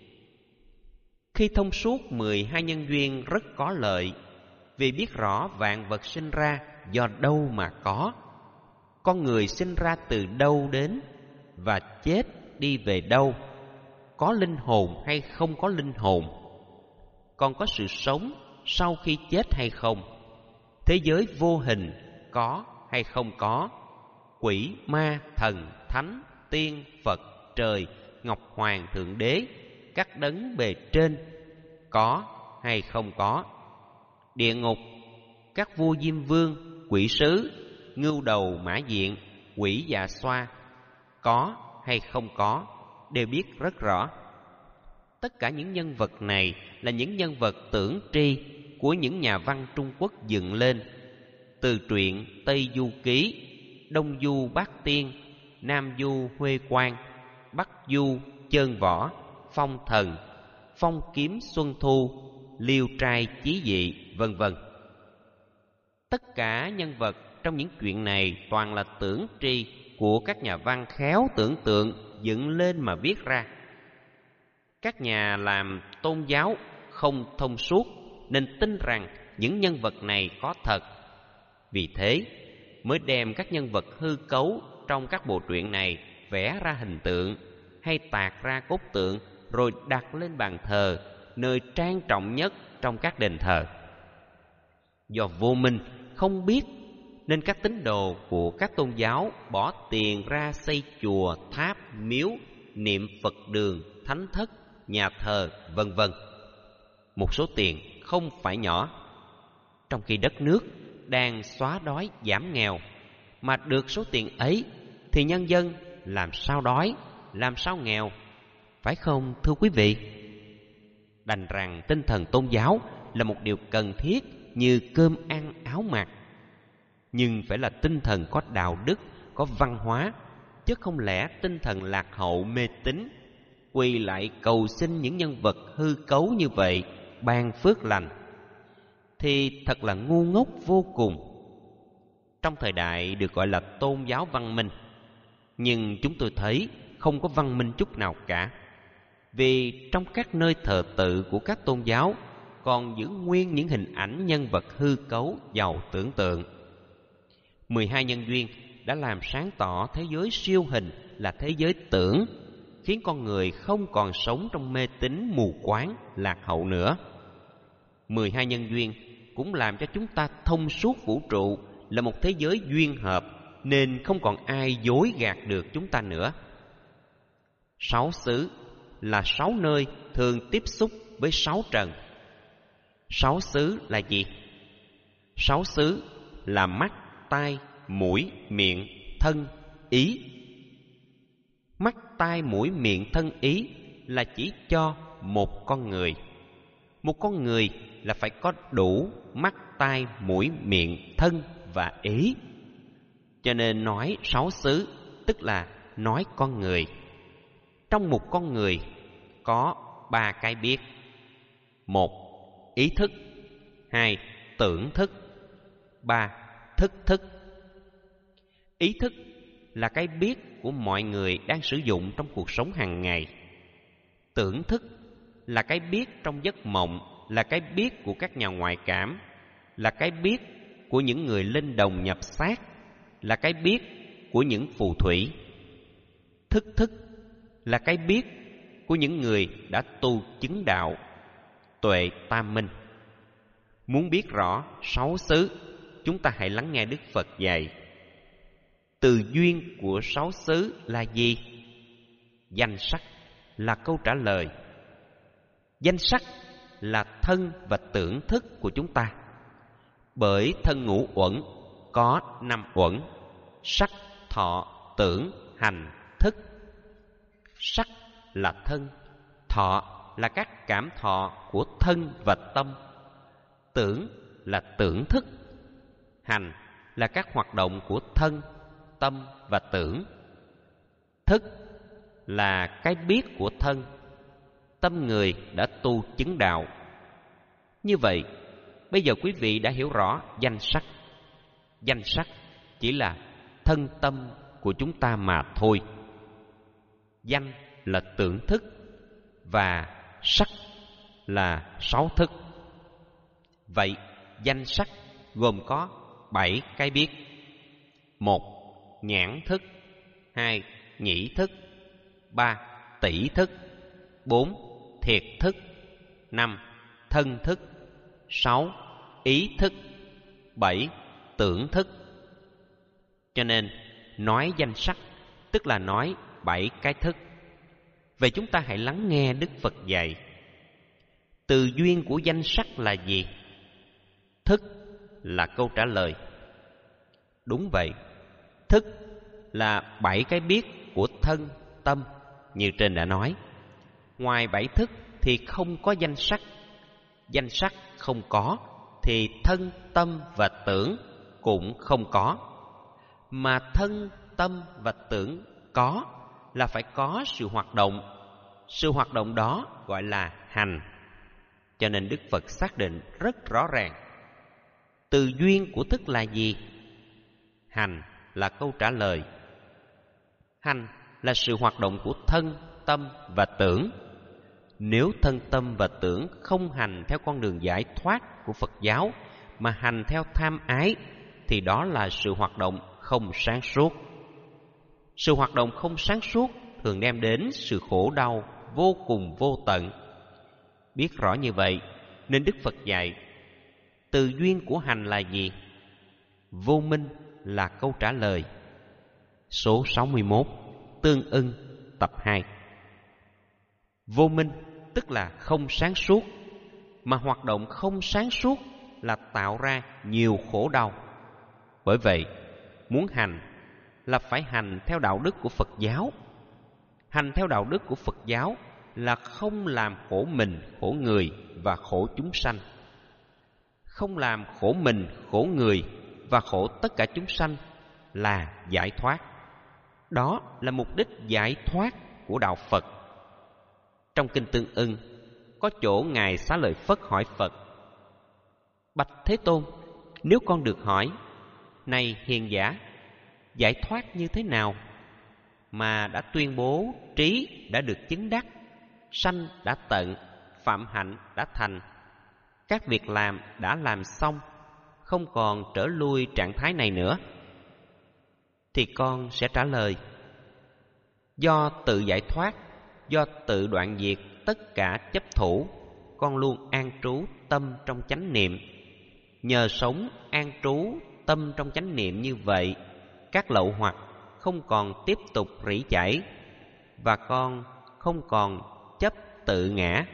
Khi thông suốt mười hai nhân duyên rất có lợi, vì biết rõ vạn vật sinh ra do đâu mà có, con người sinh ra từ đâu đến và chết đi về đâu, có linh hồn hay không có linh hồn, còn có sự sống sau khi chết hay không, thế giới vô hình có hay không có, quỷ, ma, thần, thánh, tiên, Phật, trời, Ngọc Hoàng Thượng Đế, các đấng bề trên có hay không có, địa ngục, các vua Diêm Vương, quỷ sứ, ngưu đầu mã diện, quỷ dạ xoa, có hay không có, đều biết rất rõ. Tất cả những nhân vật này là những nhân vật tưởng tri của những nhà văn Trung Quốc dựng lên, từ truyện Tây Du Ký, Đông Du Bát Tiên, Nam Du Huê Quang, Bắc Du Chơn Võ, Phong Thần, Phong Kiếm Xuân Thu, Liêu Trai Chí Dị, vân vân. Tất cả nhân vật trong những chuyện này toàn là tưởng tri của các nhà văn khéo tưởng tượng dựng lên mà viết ra. Các nhà làm tôn giáo không thông suốt nên tin rằng những nhân vật này có thật. Vì thế mới đem các nhân vật hư cấu trong các bộ truyện này vẽ ra hình tượng hay tạc ra cốt tượng rồi đặt lên bàn thờ, nơi trang trọng nhất trong các đền thờ. Do vô minh không biết nên các tín đồ của các tôn giáo bỏ tiền ra xây chùa, tháp, miếu, niệm Phật đường, thánh thất, nhà thờ, vân vân. Một số tiền không phải nhỏ. Trong khi đất nước đang xóa đói giảm nghèo, mà được số tiền ấy thì nhân dân làm sao đói, làm sao nghèo, phải không thưa quý vị? Đành rằng tinh thần tôn giáo là một điều cần thiết như cơm ăn áo mặc, nhưng phải là tinh thần có đạo đức, có văn hóa, chứ không lẽ tinh thần lạc hậu mê tín, quỳ lại cầu xin những nhân vật hư cấu như vậy ban phước lành, thì thật là ngu ngốc vô cùng. Trong thời đại được gọi là tôn giáo văn minh, Nhưng chúng tôi thấy không có văn minh chút nào cả. Vì trong các nơi thờ tự của các tôn giáo còn giữ nguyên những hình ảnh nhân vật hư cấu giàu tưởng tượng. mười hai nhân duyên đã làm sáng tỏ thế giới siêu hình là thế giới tưởng, khiến con người không còn sống trong mê tín mù quáng, lạc hậu nữa. mười hai nhân duyên cũng làm cho chúng ta thông suốt vũ trụ là một thế giới duyên hợp, nên không còn ai dối gạt được chúng ta nữa. Sáu xứ là sáu nơi thường tiếp xúc với sáu trần. Sáu xứ là gì? Sáu xứ là mắt, tai, mũi, miệng, thân, ý. Mắt, tai, mũi, miệng, thân, ý là chỉ cho một con người. Một con người là phải có đủ mắt, tai, mũi, miệng, thân và ý. Cho nên nói sáu xứ tức là nói con người. Trong một con người có ba cái biết. Một, ý thức. Hai, tưởng thức. Ba, thức thức. Ý thức là cái biết của mọi người đang sử dụng trong cuộc sống hàng ngày. Tưởng thức là cái biết trong giấc mộng, là cái biết của các nhà ngoại cảm, là cái biết của những người lên đồng nhập xác, là cái biết của những phù thủy. Thức thức là cái biết của những người đã tu chứng đạo, tuệ tam minh. Muốn biết rõ sáu xứ, chúng ta hãy lắng nghe Đức Phật dạy. Từ duyên của sáu xứ là gì? Danh sắc là câu trả lời. Danh sắc là thân và tưởng thức của chúng ta. Bởi thân ngũ uẩn có năm uẩn: sắc, thọ, tưởng, hành, thức. Sắc là thân, thọ là các cảm thọ của thân và tâm, tưởng là tưởng thức, hành là các hoạt động của thân, tâm và tưởng, thức là cái biết của thân, tâm người đã tu chứng đạo. Như vậy, bây giờ quý vị đã hiểu rõ danh sắc. Danh sắc chỉ là thân tâm của chúng ta mà thôi. Danh là tưởng thức và sắc là sáu thức. Vậy danh sắc gồm có bảy cái biết. Một, nhãn thức. Hai, nhĩ thức. Ba, tỷ thức. Bốn, thiệt thức. Năm, thân thức. Sáu, ý thức. Bảy, tưởng thức. Cho nên nói danh sắc tức là nói bảy cái thức. Vậy chúng ta hãy lắng nghe Đức Phật dạy. Từ duyên của danh sắc là gì? Thức là câu trả lời. Đúng vậy, thức là bảy cái biết của thân, tâm như trên đã nói. Ngoài bảy thức thì không có danh sắc. Danh sắc không có thì thân, tâm và tưởng cũng không có. Mà thân, tâm và tưởng có là phải có sự hoạt động. Sự hoạt động đó gọi là hành. Cho nên Đức Phật xác định rất rõ ràng. Từ duyên của thức là gì? Hành là câu trả lời. Hành là sự hoạt động của thân, tâm và tưởng. Nếu thân, tâm và tưởng không hành theo con đường giải thoát của Phật giáo mà hành theo tham ái thì đó là sự hoạt động không sáng suốt. Sự hoạt động không sáng suốt thường đem đến sự khổ đau vô cùng vô tận. Biết rõ như vậy nên Đức Phật dạy từ duyên của hành là gì? Vô minh là câu trả lời. Số sáu mươi mốt, tương ưng, tập hai. Vô minh tức là không sáng suốt, mà hoạt động không sáng suốt là tạo ra nhiều khổ đau. Bởi vậy, muốn hành là phải hành theo đạo đức của Phật giáo. Hành theo đạo đức của Phật giáo là không làm khổ mình, khổ người và khổ chúng sanh. Không làm khổ mình, khổ người và khổ tất cả chúng sanh là giải thoát. Đó là mục đích giải thoát của đạo Phật. Trong kinh Tương Ưng có chỗ Ngài Xá Lợi Phất hỏi Phật: Bạch Thế Tôn, nếu con được hỏi, này hiền giả, giải thoát như thế nào? mà đã tuyên bố trí đã được chứng đắc, sanh đã tận, phạm hạnh đã thành, các việc làm đã làm xong, không còn trở lui trạng thái này nữa, thì con sẽ trả lời: do tự giải thoát, do tự đoạn diệt tất cả chấp thủ, con luôn an trú tâm trong chánh niệm. Nhờ sống an trú tâm trong chánh niệm như vậy, các lậu hoặc không còn tiếp tục rỉ chảy, và con không còn chấp tự ngã.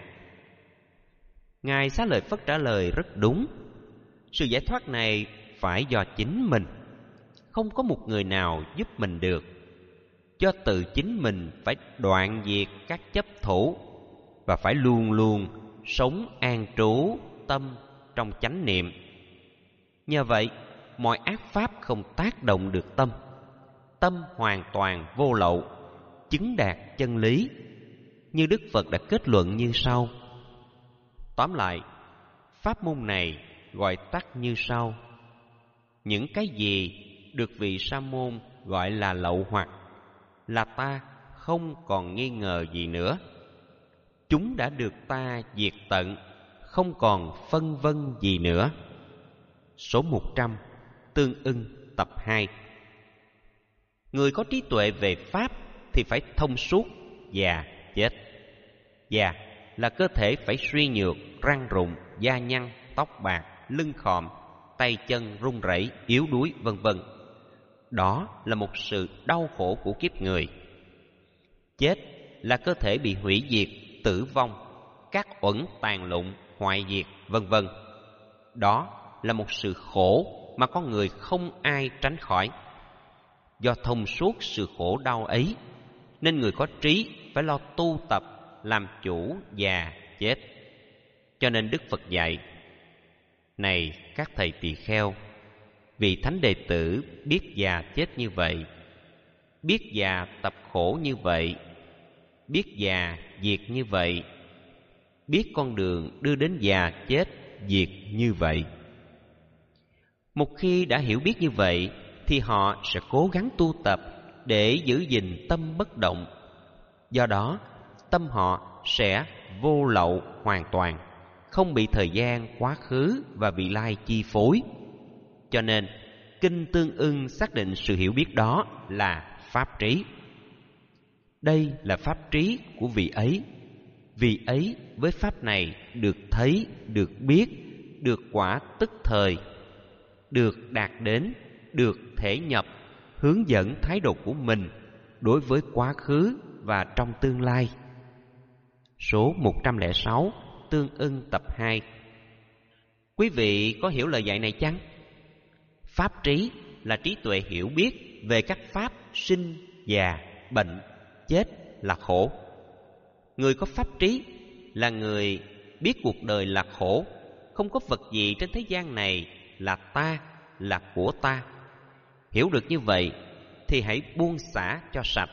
Ngài Xá Lợi Phất trả lời rất đúng. Sự giải thoát này phải do chính mình, không có một người nào giúp mình được. Do tự chính mình phải đoạn diệt các chấp thủ, và phải luôn luôn sống an trú tâm trong chánh niệm. Nhờ vậy, mọi ác pháp không tác động được tâm. Tâm hoàn toàn vô lậu, chứng đạt chân lý, như Đức Phật đã kết luận như sau. Tóm lại, pháp môn này gọi tắt như sau: những cái gì được vị sa môn gọi là lậu hoặc, là ta không còn nghi ngờ gì nữa. Chúng đã được ta diệt tận, không còn phân vân gì nữa. Số một trăm, tương ưng tập hai. Người có trí tuệ về pháp thì phải thông suốt già chết. Già là cơ thể phải suy nhược, răng rụng, da nhăn, tóc bạc, lưng khòm, tay chân run rẩy, yếu đuối, vân vân. Đó là một sự đau khổ của kiếp người. Chết là cơ thể bị hủy diệt, tử vong, các uẩn tàn lụng, hoại diệt, vân vân. Đó là một sự khổ mà con người không ai tránh khỏi. Do thông suốt sự khổ đau ấy, nên người có trí phải lo tu tập làm chủ già chết. Cho nên Đức Phật dạy: này các thầy tỳ kheo, vị thánh đệ tử biết già chết như vậy, biết già tập khổ như vậy, biết già diệt như vậy, biết con đường đưa đến già chết diệt như vậy. Một khi đã hiểu biết như vậy, thì họ sẽ cố gắng tu tập để giữ gìn tâm bất động. Do đó, tâm họ sẽ vô lậu hoàn toàn, không bị thời gian, quá khứ và vị lai chi phối. Cho nên, Kinh Tương Ưng xác định sự hiểu biết đó là pháp trí. Đây là pháp trí của vị ấy. Vị ấy với pháp này được thấy, được biết, được quả tức thời, được đạt đến, được thể nhập, hướng dẫn thái độ của mình đối với quá khứ và trong tương lai. Số một trăm lẻ sáu, Tương Ưng tập hai. Quý vị có hiểu lời dạy này chăng? Pháp trí là trí tuệ hiểu biết về các pháp sinh, già, bệnh, chết là khổ. Người có pháp trí là người biết cuộc đời là khổ, không có vật gì trên thế gian này là ta, là của ta. Hiểu được như vậy thì hãy buông xả cho sạch.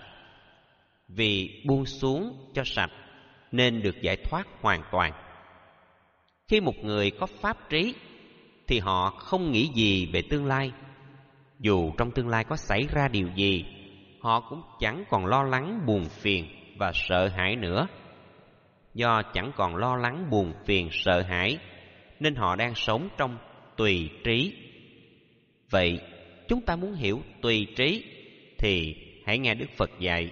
Vì buông xuống cho sạch nên được giải thoát hoàn toàn. Khi một người có pháp trí thì họ không nghĩ gì về tương lai. Dù trong tương lai có xảy ra điều gì, họ cũng chẳng còn lo lắng, buồn phiền và sợ hãi nữa. Do chẳng còn lo lắng, buồn phiền, sợ hãi, nên họ đang sống trong tùy trí. Vậy, chúng ta muốn hiểu tùy trí thì hãy nghe Đức Phật dạy.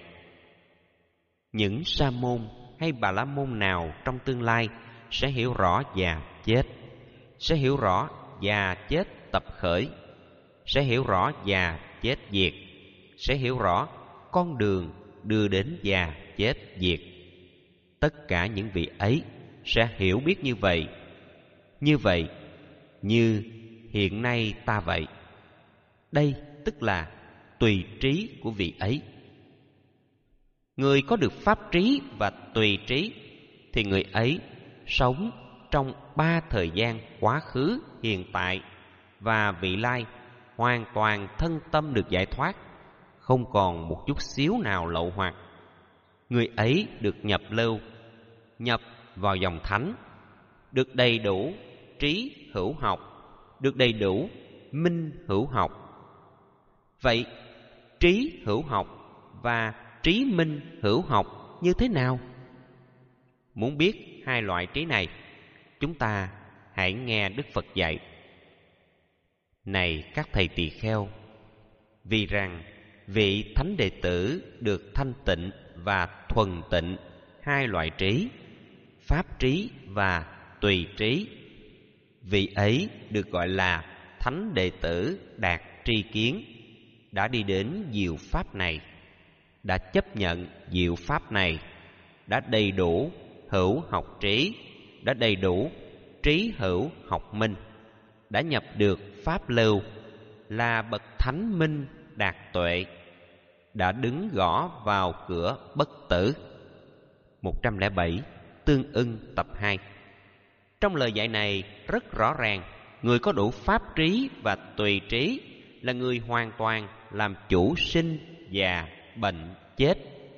Những sa môn hay bà la môn nào trong tương lai sẽ hiểu rõ già chết, sẽ hiểu rõ già chết tập khởi, sẽ hiểu rõ già chết diệt, sẽ hiểu rõ con đường đưa đến già chết diệt. Tất cả những vị ấy sẽ hiểu biết như vậy, như vậy, như hiện nay ta vậy. Đây tức là tùy trí của vị ấy. Người có được pháp trí và tùy trí thì người ấy sống trong ba thời gian quá khứ, hiện tại và vị lai, hoàn toàn thân tâm được giải thoát, không còn một chút xíu nào lậu hoặc. Người ấy được nhập lưu, nhập vào dòng thánh, được đầy đủ trí hữu học, được đầy đủ minh hữu học. Vậy trí hữu học và trí minh hữu học như thế nào? Muốn biết hai loại trí này, chúng ta hãy nghe Đức Phật dạy. Này các thầy tỳ kheo, vì rằng vị thánh đệ tử được thanh tịnh và thuần tịnh hai loại trí, pháp trí và tùy trí, vị ấy được gọi là thánh đệ tử đạt tri kiến, đã đi đến diệu pháp này, đã chấp nhận diệu pháp này, đã đầy đủ hữu học trí, đã đầy đủ trí hữu học minh, đã nhập được pháp lưu, là bậc thánh minh đạt tuệ, đã đứng gõ vào cửa bất tử. một trăm lẻ bảy Tương ưng tập hai. Trong lời dạy này rất rõ ràng, người có đủ pháp trí và tùy trí là người hoàn toàn làm chủ sinh, già, bệnh, chết.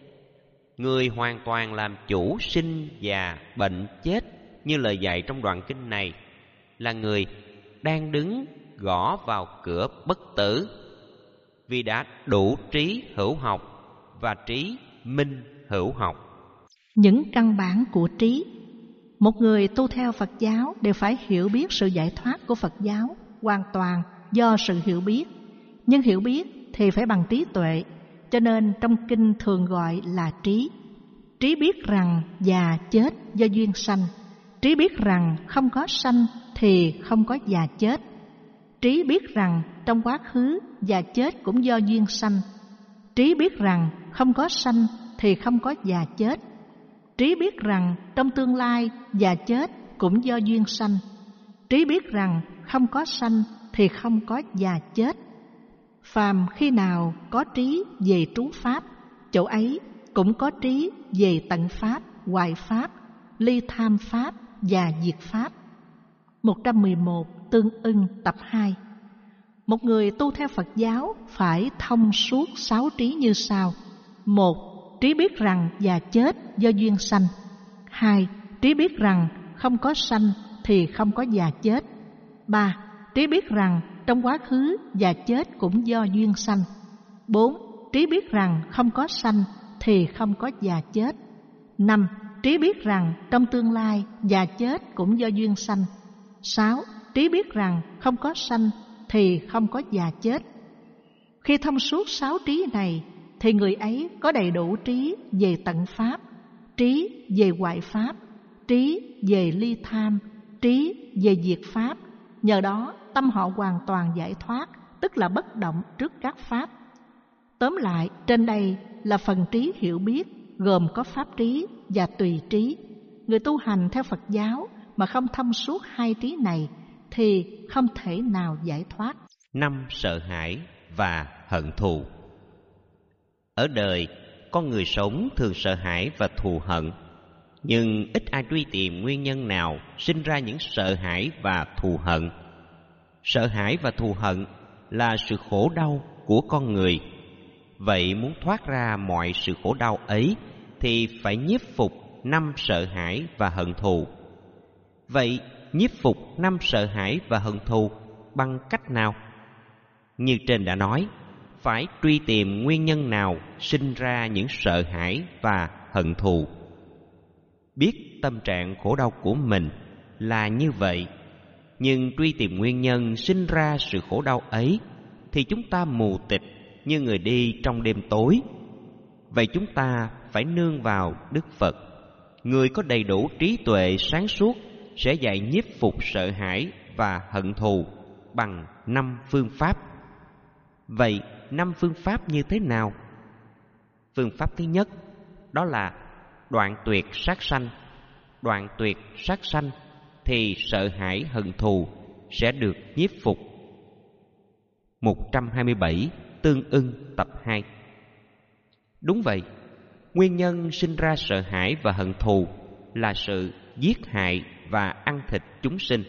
Người hoàn toàn làm chủ sinh, già, bệnh, chết như lời dạy trong đoạn kinh này là người đang đứng gõ vào cửa bất tử, vì đã đủ trí hữu học và trí minh hữu học. Những căn bản của trí. Một người tu theo Phật giáo đều phải hiểu biết sự giải thoát của Phật giáo hoàn toàn do sự hiểu biết. Nhưng hiểu biết thì phải bằng trí tuệ, cho nên trong kinh thường gọi là trí. Trí biết rằng già chết do duyên sanh. Trí biết rằng không có sanh thì không có già chết. Trí biết rằng trong quá khứ già chết cũng do duyên sanh. Trí biết rằng không có sanh thì không có già chết. Trí biết rằng trong tương lai già chết cũng do duyên sanh. Trí biết rằng không có sanh thì không có già chết. Phàm khi nào có trí về trú pháp, chỗ ấy cũng có trí về tận pháp, hoại pháp, ly tham pháp và diệt pháp. một trăm mười một Tương ưng tập hai. Một người tu theo Phật giáo phải thông suốt sáu trí như sau. Một, trí biết rằng già chết do duyên sanh. Hai, trí biết rằng không có sanh thì không có già chết. Ba, trí biết rằng trong quá khứ già chết cũng do duyên sanh. Bốn, trí biết rằng không có sanh thì không có già chết. Năm, trí biết rằng trong tương lai già chết cũng do duyên sanh. Sáu, trí biết rằng không có sanh thì không có già chết. Khi thông suốt sáu trí này thì người ấy có đầy đủ trí về tận pháp, trí về hoại pháp, trí về ly tham, trí về diệt pháp. Nhờ đó tâm họ hoàn toàn giải thoát, tức là bất động trước các pháp. Tóm lại, trên đây là phần trí hiểu biết, gồm có pháp trí và tùy trí. Người tu hành theo Phật giáo mà không thông suốt hai trí này thì không thể nào giải thoát. Năm, sợ hãi và hận thù. Ở đời, con người sống thường sợ hãi và thù hận, nhưng ít ai truy tìm nguyên nhân nào sinh ra những sợ hãi và thù hận. Sợ hãi và thù hận là sự khổ đau của con người. Vậy muốn thoát ra mọi sự khổ đau ấy thì phải nhiếp phục năm sợ hãi và hận thù. Vậy nhiếp phục năm sợ hãi và hận thù bằng cách nào? Như trên đã nói, phải truy tìm nguyên nhân nào sinh ra những sợ hãi và hận thù. Biết tâm trạng khổ đau của mình là như vậy, nhưng truy tìm nguyên nhân sinh ra sự khổ đau ấy thì chúng ta mù tịch như người đi trong đêm tối. Vậy chúng ta phải nương vào Đức Phật, người có đầy đủ trí tuệ sáng suốt, sẽ dạy nhiếp phục sợ hãi và hận thù bằng năm phương pháp. Vậy năm phương pháp như thế nào? Phương pháp thứ nhất đó là đoạn tuyệt sát sanh. Đoạn tuyệt sát sanh thì sợ hãi hận thù sẽ được nhiếp phục. một trăm hai mươi bảy Tương ưng tập hai. Đúng vậy, nguyên nhân sinh ra sợ hãi và hận thù là sự giết hại và ăn thịt chúng sinh.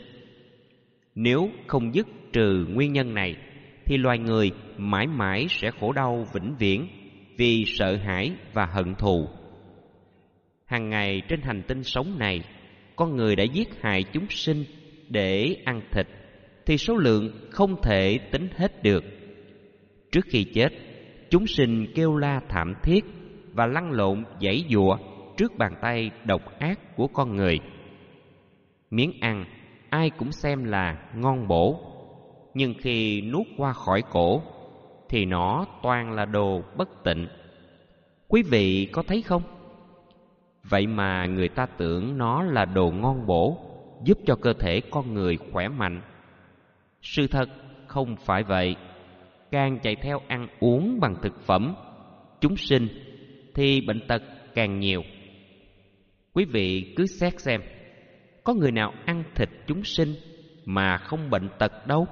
Nếu không dứt trừ nguyên nhân này thì loài người mãi mãi sẽ khổ đau vĩnh viễn vì sợ hãi và hận thù. Hàng ngày trên hành tinh sống này, con người đã giết hại chúng sinh để ăn thịt thì số lượng không thể tính hết được. Trước khi chết, chúng sinh kêu la thảm thiết và lăn lộn giãy giụa trước bàn tay độc ác của con người. Miếng ăn ai cũng xem là ngon bổ, nhưng khi nuốt qua khỏi cổ thì nó toàn là đồ bất tịnh. Quý vị có thấy không? Vậy mà người ta tưởng nó là đồ ngon bổ, giúp cho cơ thể con người khỏe mạnh. Sự thật không phải vậy. Càng chạy theo ăn uống bằng thực phẩm chúng sinh thì bệnh tật càng nhiều. Quý vị cứ xét xem, có người nào ăn thịt chúng sinh mà không bệnh tật đâu.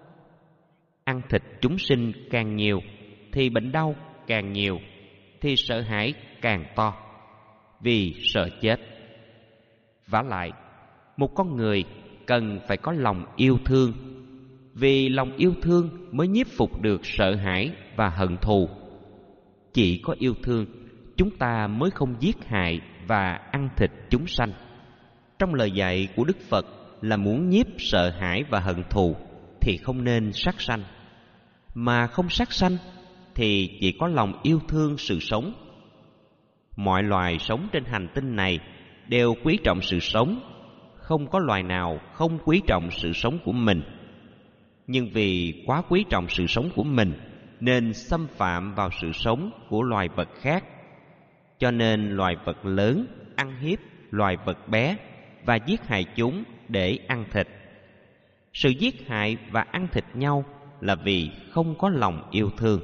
Ăn thịt chúng sinh càng nhiều thì bệnh đau càng nhiều, thì sợ hãi càng to, vì sợ chết. Vả lại, một con người cần phải có lòng yêu thương, vì lòng yêu thương mới nhiếp phục được sợ hãi và hận thù. Chỉ có yêu thương, chúng ta mới không giết hại và ăn thịt chúng sanh. Trong lời dạy của Đức Phật là muốn nhiếp sợ hãi và hận thù thì không nên sát sanh, mà không sát sanh thì chỉ có lòng yêu thương sự sống. Mọi loài sống trên hành tinh này đều quý trọng sự sống, không có loài nào không quý trọng sự sống của mình. Nhưng vì quá quý trọng sự sống của mình nên xâm phạm vào sự sống của loài vật khác. Cho nên loài vật lớn ăn hiếp loài vật bé và giết hại chúng để ăn thịt. Sự giết hại và ăn thịt nhau là vì không có lòng yêu thương.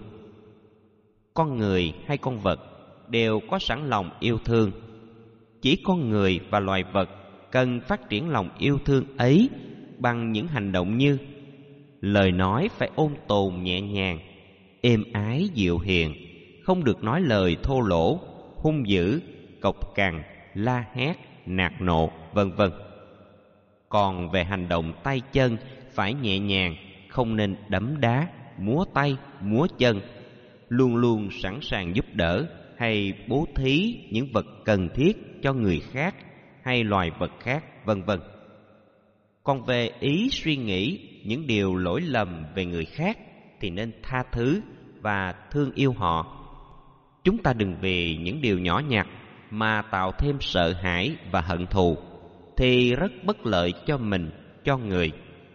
Con người hay con vật đều có sẵn lòng yêu thương. Chỉ con người và loài vật cần phát triển lòng yêu thương ấy bằng những hành động như: lời nói phải ôn tồn nhẹ nhàng, êm ái dịu hiền, không được nói lời thô lỗ, hung dữ, cộc cằn, la hét, nạt nộ, vân vân. Còn về hành động tay chân phải nhẹ nhàng, không nên đấm đá, múa tay, múa chân, luôn luôn sẵn sàng giúp đỡ hay bố thí những vật cần thiết cho người khác hay loài vật khác, vân vân. Còn về ý suy nghĩ những điều lỗi lầm về người khác thì nên tha thứ và thương yêu họ. Chúng ta đừng vì những điều nhỏ nhặt mà tạo thêm sợ hãi và hận thù, thì rất bất lợi cho mình, cho người.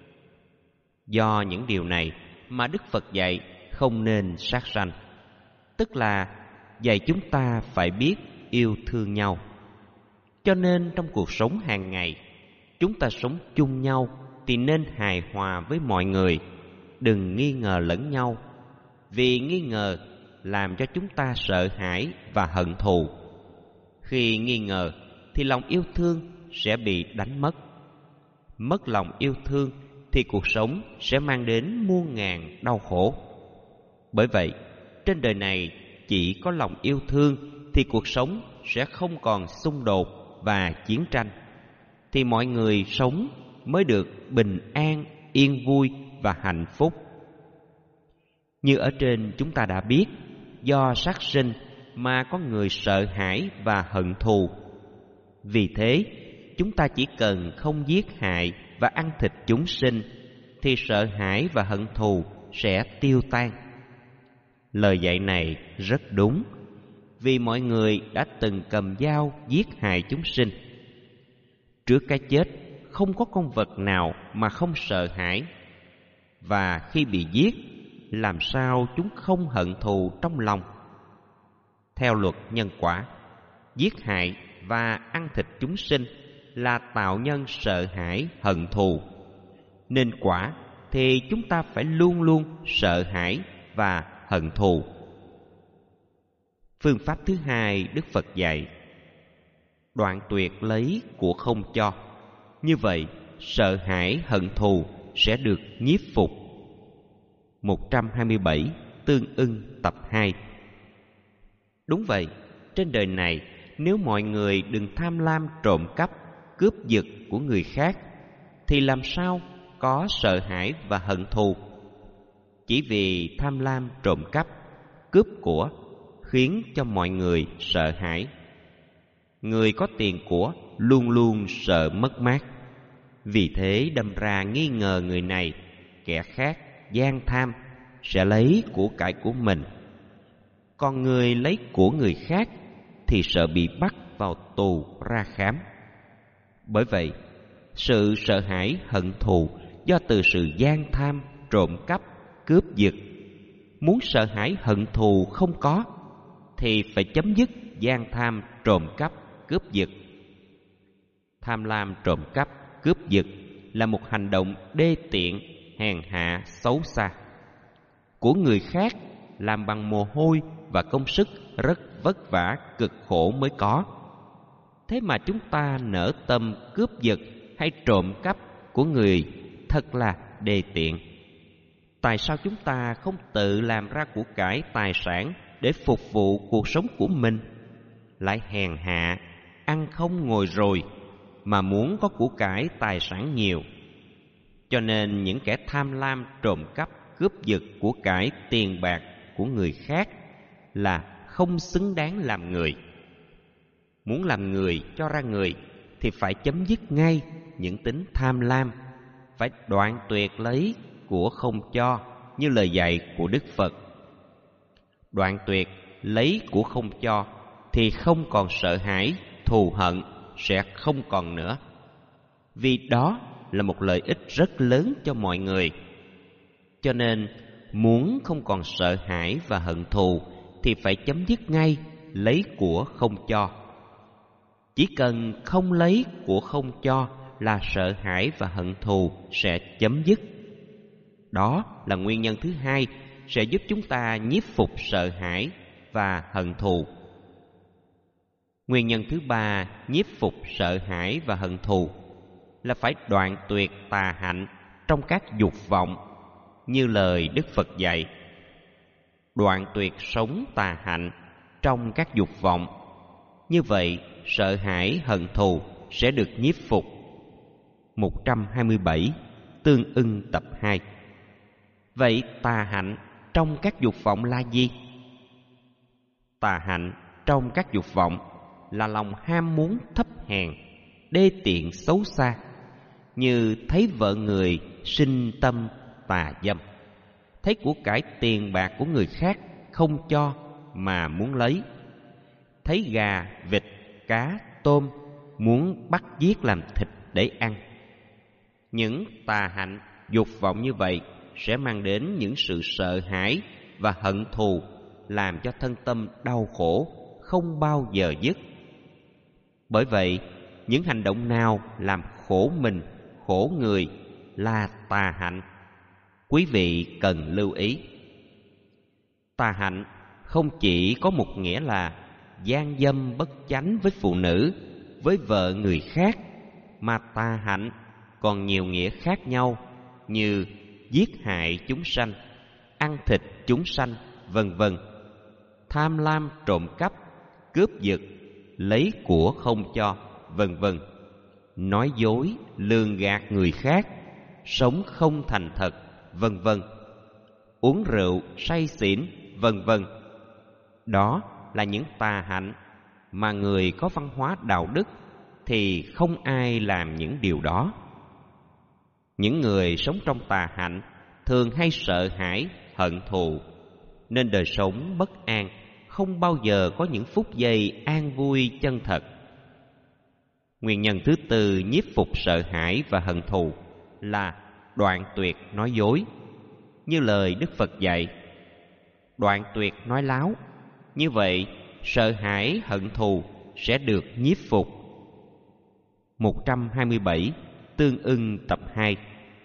Do những điều này mà Đức Phật dạy không nên sát sanh, tức là dạy chúng ta phải biết yêu thương nhau. Cho nên trong cuộc sống hàng ngày, chúng ta sống chung nhau thì nên hài hòa với mọi người, đừng nghi ngờ lẫn nhau. Vì nghi ngờ làm cho chúng ta sợ hãi và hận thù. Khi nghi ngờ thì lòng yêu thương sẽ bị đánh mất. Mất lòng yêu thương thì cuộc sống sẽ mang đến muôn ngàn đau khổ. Bởi vậy, trên đời này chỉ có lòng yêu thương thì cuộc sống sẽ không còn xung đột và chiến tranh, thì mọi người sống mới được bình an, yên vui và hạnh phúc. Như ở trên chúng ta đã biết, do sát sinh mà có người sợ hãi và hận thù. Vì thế, chúng ta chỉ cần không giết hại và ăn thịt chúng sinh thì sợ hãi và hận thù sẽ tiêu tan. Lời dạy này rất đúng, vì mọi người đã từng cầm dao giết hại chúng sinh. Trước cái chết, không có con vật nào mà không sợ hãi. Và khi bị giết, làm sao chúng không hận thù trong lòng? Theo luật nhân quả, giết hại và ăn thịt chúng sinh là tạo nhân sợ hãi, hận thù. Nên quả thì chúng ta phải luôn luôn sợ hãi và hận thù. Phương pháp thứ hai Đức Phật dạy: đoạn tuyệt lấy của không cho. Như vậy, sợ hãi hận thù sẽ được nhiếp phục. một trăm hai mươi bảy Tương ưng tập hai. Đúng vậy, trên đời này nếu mọi người đừng tham lam trộm cắp, cướp giật của người khác thì làm sao có sợ hãi và hận thù? Chỉ vì tham lam trộm cắp, cướp của khiến cho mọi người sợ hãi. Người có tiền của luôn luôn sợ mất mát, vì thế đâm ra nghi ngờ người này, kẻ khác gian tham sẽ lấy của cải của mình. Còn người lấy của người khác thì sợ bị bắt vào tù ra khám. Bởi vậy, sự sợ hãi hận thù do từ sự gian tham, trộm cắp, cướp giật. Muốn sợ hãi hận thù không có thì phải chấm dứt gian tham, trộm cắp, cướp giật. Tham lam, trộm cắp, cướp giật là một hành động đê tiện, hèn hạ, xấu xa. Của người khác làm bằng mồ hôi và công sức rất vất vả, cực khổ mới có. Thế mà chúng ta nỡ tâm cướp giật hay trộm cắp của người, thật là đê tiện. Tại sao chúng ta không tự làm ra của cải tài sản để phục vụ cuộc sống của mình, lại hèn hạ, ăn không ngồi rồi mà muốn có của cải tài sản nhiều? Cho nên những kẻ tham lam, trộm cắp, cướp giật của cải tiền bạc của người khác là không xứng đáng làm người. Muốn làm người cho ra người thì phải chấm dứt ngay những tính tham lam, phải đoạn tuyệt lấy của không cho như lời dạy của Đức Phật. Đoạn tuyệt lấy của không cho thì không còn sợ hãi, thù hận sẽ không còn nữa. Vì đó là một lợi ích rất lớn cho mọi người. Cho nên muốn không còn sợ hãi và hận thù thì phải chấm dứt ngay lấy của không cho. Chỉ cần không lấy của không cho là sợ hãi và hận thù sẽ chấm dứt. Đó là nguyên nhân thứ hai sẽ giúp chúng ta nhiếp phục sợ hãi và hận thù. Nguyên nhân thứ ba nhiếp phục sợ hãi và hận thù là phải đoạn tuyệt tà hạnh trong các dục vọng, như lời Đức Phật dạy. Đoạn tuyệt sống tà hạnh trong các dục vọng, như vậy sợ hãi hận thù sẽ được nhiếp phục. một trăm hai mươi bảy tương ưng tập hai. Vậy tà hạnh trong các dục vọng là gì? Tà hạnh trong các dục vọng là lòng ham muốn thấp hèn, đê tiện, xấu xa, như thấy vợ người sinh tâm tà dâm, thấy của cải tiền bạc của người khác không cho mà muốn lấy, thấy gà, vịt, cá, tôm muốn bắt giết làm thịt để ăn. Những tà hạnh, dục vọng như vậy sẽ mang đến những sự sợ hãi và hận thù, làm cho thân tâm đau khổ không bao giờ dứt. Bởi vậy, những hành động nào làm khổ mình, khổ người là tà hạnh. Quý vị cần lưu ý. Tà hạnh không chỉ có một nghĩa là gian dâm bất chánh với phụ nữ, với vợ người khác, mà tà hạnh còn nhiều nghĩa khác nhau, như giết hại chúng sanh, ăn thịt chúng sanh, vân vân. Tham lam, trộm cắp, cướp giật, lấy của không cho, vân vân. Nói dối, lường gạt người khác, sống không thành thật, vân vân. Uống rượu, say xỉn, vân vân. Đó là những tà hạnh mà người có văn hóa đạo đức thì không ai làm những điều đó. Những người sống trong tà hạnh thường hay sợ hãi, hận thù, nên đời sống bất an, không bao giờ có những phút giây an vui chân thật. Nguyên nhân thứ tư nhiếp phục sợ hãi và hận thù là đoạn tuyệt nói dối, như lời Đức Phật dạy. Đoạn tuyệt nói láo, như vậy sợ hãi hận thù sẽ được nhiếp phục. một trăm hai mươi bảy tương ưng tập hai.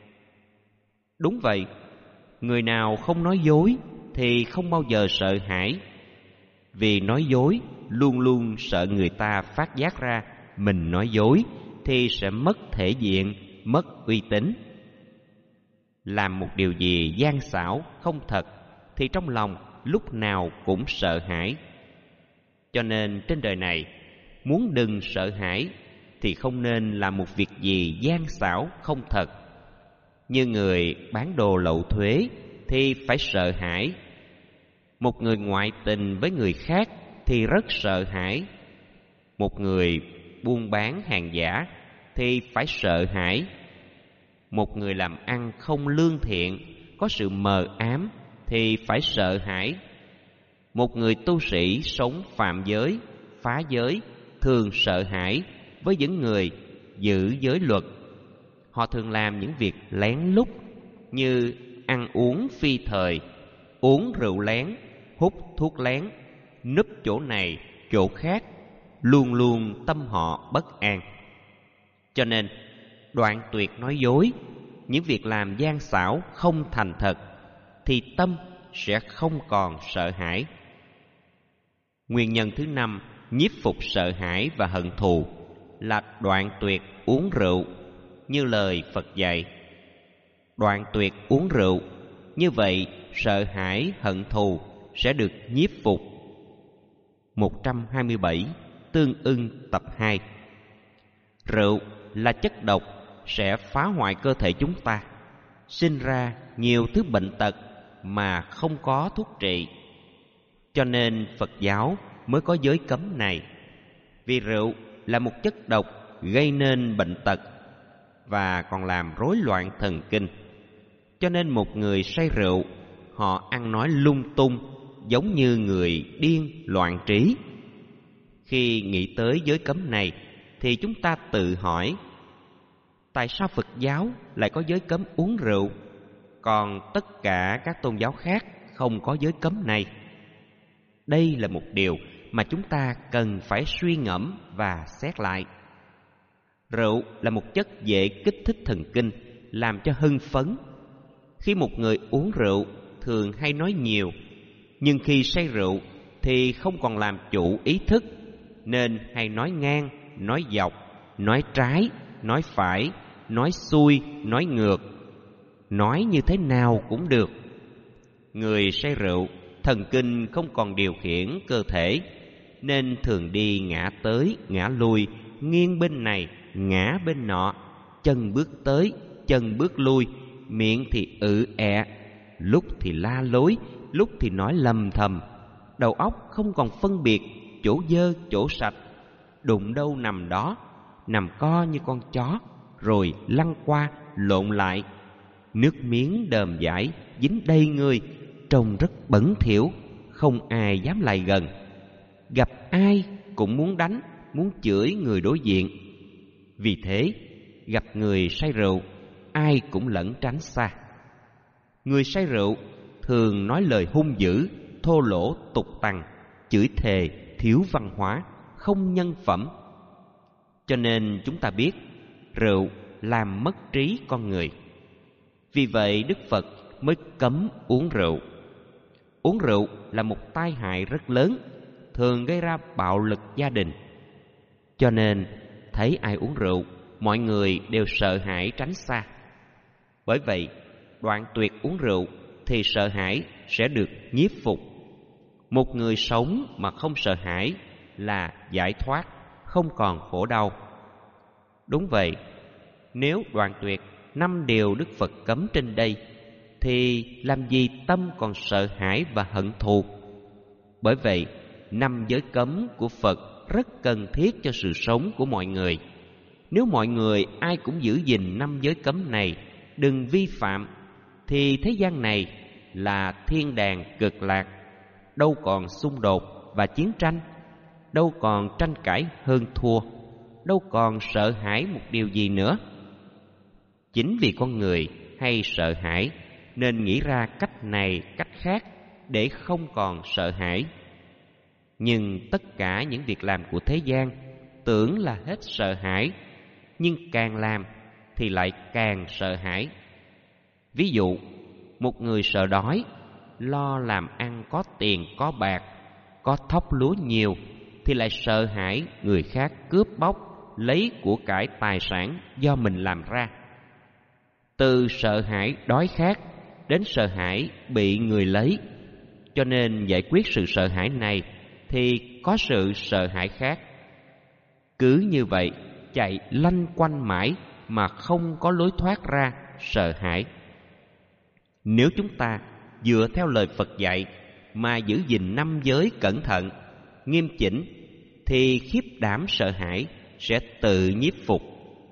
Đúng vậy, người nào không nói dối thì không bao giờ sợ hãi. Vì nói dối luôn luôn sợ người ta phát giác ra mình nói dối thì sẽ mất thể diện, mất uy tín. Làm một điều gì gian xảo, không thật thì trong lòng lúc nào cũng sợ hãi. Cho nên trên đời này, muốn đừng sợ hãi thì không nên làm một việc gì gian xảo, không thật. Như người bán đồ lậu thuế thì phải sợ hãi. Một người ngoại tình với người khác thì rất sợ hãi. Một người buôn bán hàng giả thì phải sợ hãi. Một người làm ăn không lương thiện, có sự mờ ám thì phải sợ hãi. Một người tu sĩ sống phạm giới, phá giới thường sợ hãi với những người giữ giới luật. Họ thường làm những việc lén lút như ăn uống phi thời, uống rượu lén, hút thuốc lén, núp chỗ này chỗ khác, luôn luôn tâm họ bất an. Cho nên đoạn tuyệt nói dối, những việc làm gian xảo không thành thật, thì tâm sẽ không còn sợ hãi. Nguyên nhân thứ năm nhiếp phục sợ hãi và hận thù là đoạn tuyệt uống rượu, như lời Phật dạy. Đoạn tuyệt uống rượu, như vậy sợ hãi hận thù sẽ được nhiếp phục. một trăm hai mươi bảy Tương ưng tập hai. Rượu là chất độc sẽ phá hoại cơ thể chúng ta, sinh ra nhiều thứ bệnh tật mà không có thuốc trị. Cho nên Phật giáo mới có giới cấm này. Vì rượu là một chất độc gây nên bệnh tật và còn làm rối loạn thần kinh. Cho nên một người say rượu, họ ăn nói lung tung, giống như người điên loạn trí. Khi nghĩ tới giới cấm này thì chúng ta tự hỏi, tại sao Phật giáo lại có giới cấm uống rượu, còn tất cả các tôn giáo khác không có giới cấm này? Đây là một điều mà chúng ta cần phải suy ngẫm và xét lại. Rượu là một chất dễ kích thích thần kinh, làm cho hưng phấn. Khi một người uống rượu thường hay nói nhiều, nhưng khi say rượu thì không còn làm chủ ý thức, nên hay nói ngang, nói dọc, nói trái, nói phải, nói xuôi, nói ngược. Nói như thế nào cũng được. Người say rượu, thần kinh không còn điều khiển cơ thể, nên thường đi ngã tới, ngã lui, nghiêng bên này, ngã bên nọ, chân bước tới, chân bước lui, miệng thì ự ẹ, lúc thì la lối, lúc thì nói lầm thầm. Đầu óc không còn phân biệt chỗ dơ chỗ sạch, đụng đâu nằm đó, nằm co như con chó, rồi lăn qua lộn lại. Nước miếng đờm dãi dính đầy người, trông rất bẩn thỉu, không ai dám lại gần. Gặp ai cũng muốn đánh, muốn chửi người đối diện. Vì thế, gặp người say rượu, ai cũng lẩn tránh xa. Người say rượu thường nói lời hung dữ, thô lỗ, tục tằn, chửi thề, thiếu văn hóa, không nhân phẩm. Cho nên chúng ta biết rượu làm mất trí con người. Vì vậy Đức Phật mới cấm uống rượu. Uống rượu là một tai hại rất lớn, thường gây ra bạo lực gia đình. Cho nên thấy ai uống rượu, mọi người đều sợ hãi tránh xa. Bởi vậy, đoạn tuyệt uống rượu thì sợ hãi sẽ được nhiếp phục. Một người sống mà không sợ hãi là giải thoát, không còn khổ đau. Đúng vậy, nếu đoạn tuyệt năm điều Đức Phật cấm trên đây, thì làm gì tâm còn sợ hãi và hận thù? Bởi vậy, năm giới cấm của Phật rất cần thiết cho sự sống của mọi người. Nếu mọi người ai cũng giữ gìn năm giới cấm này, đừng vi phạm, thì thế gian này là thiên đàng cực lạc, đâu còn xung đột và chiến tranh, đâu còn tranh cãi hơn thua, đâu còn sợ hãi một điều gì nữa. Chính vì con người hay sợ hãi nên nghĩ ra cách này cách khác để không còn sợ hãi. Nhưng tất cả những việc làm của thế gian tưởng là hết sợ hãi, nhưng càng làm thì lại càng sợ hãi. Ví dụ, một người sợ đói, lo làm ăn có tiền có bạc, có thóc lúa nhiều, thì lại sợ hãi người khác cướp bóc, lấy của cải tài sản do mình làm ra. Từ sợ hãi đói khát đến sợ hãi bị người lấy. Cho nên giải quyết sự sợ hãi này thì có sự sợ hãi khác. Cứ như vậy chạy lanh quanh mãi mà không có lối thoát ra sợ hãi. Nếu chúng ta dựa theo lời Phật dạy mà giữ gìn năm giới cẩn thận, nghiêm chỉnh, thì khiếp đảm sợ hãi sẽ tự nhiếp phục.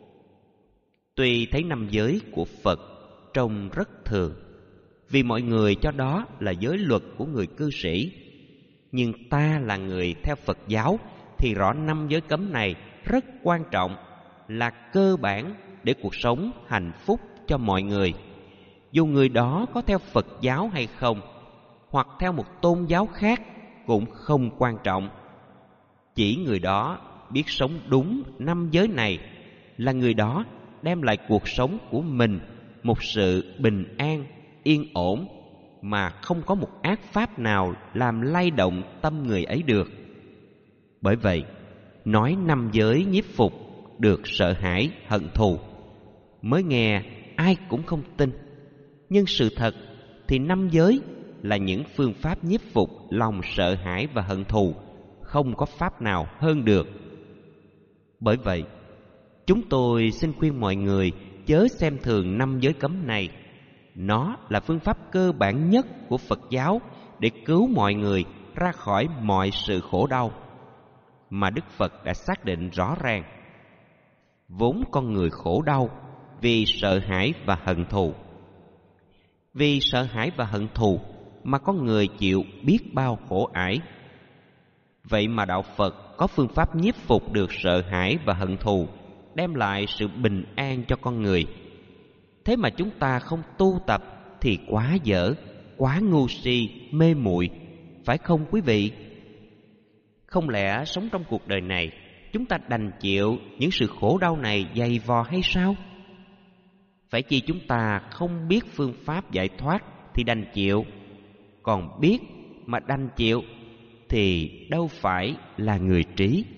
Tuy thấy năm giới của Phật trông rất thường, vì mọi người cho đó là giới luật của người cư sĩ, Nhưng ta là người theo Phật giáo thì rõ năm giới cấm này rất quan trọng, là cơ bản để cuộc sống hạnh phúc cho mọi người. Dù người đó có theo Phật giáo hay không, hoặc theo một tôn giáo khác cũng không quan trọng. Chỉ người đó biết sống đúng năm giới này là người đó đem lại cuộc sống của mình một sự bình an, yên ổn, mà không có một ác pháp nào làm lay động tâm người ấy được. Bởi vậy, nói năm giới nhiếp phục được sợ hãi hận thù, mới nghe ai cũng không tin. Nhưng sự thật thì năm giới là những phương pháp nhiếp phục lòng sợ hãi và hận thù, không có pháp nào hơn được. Bởi vậy, chúng tôi xin khuyên mọi người chớ xem thường năm giới cấm này. Nó là phương pháp cơ bản nhất của Phật giáo để cứu mọi người ra khỏi mọi sự khổ đau, mà Đức Phật đã xác định rõ ràng. Vốn con người khổ đau vì sợ hãi và hận thù. Vì sợ hãi và hận thù mà con người chịu biết bao khổ ải. Vậy mà Đạo Phật có phương pháp nhiếp phục được sợ hãi và hận thù, đem lại sự bình an cho con người. Thế mà chúng ta không tu tập thì quá dở, quá ngu si, mê muội, phải không quý vị? Không lẽ sống trong cuộc đời này chúng ta đành chịu những sự khổ đau này dày vò hay sao? Phải chi chúng ta không biết phương pháp giải thoát thì đành chịu, còn biết mà đành chịu thì đâu phải là người trí.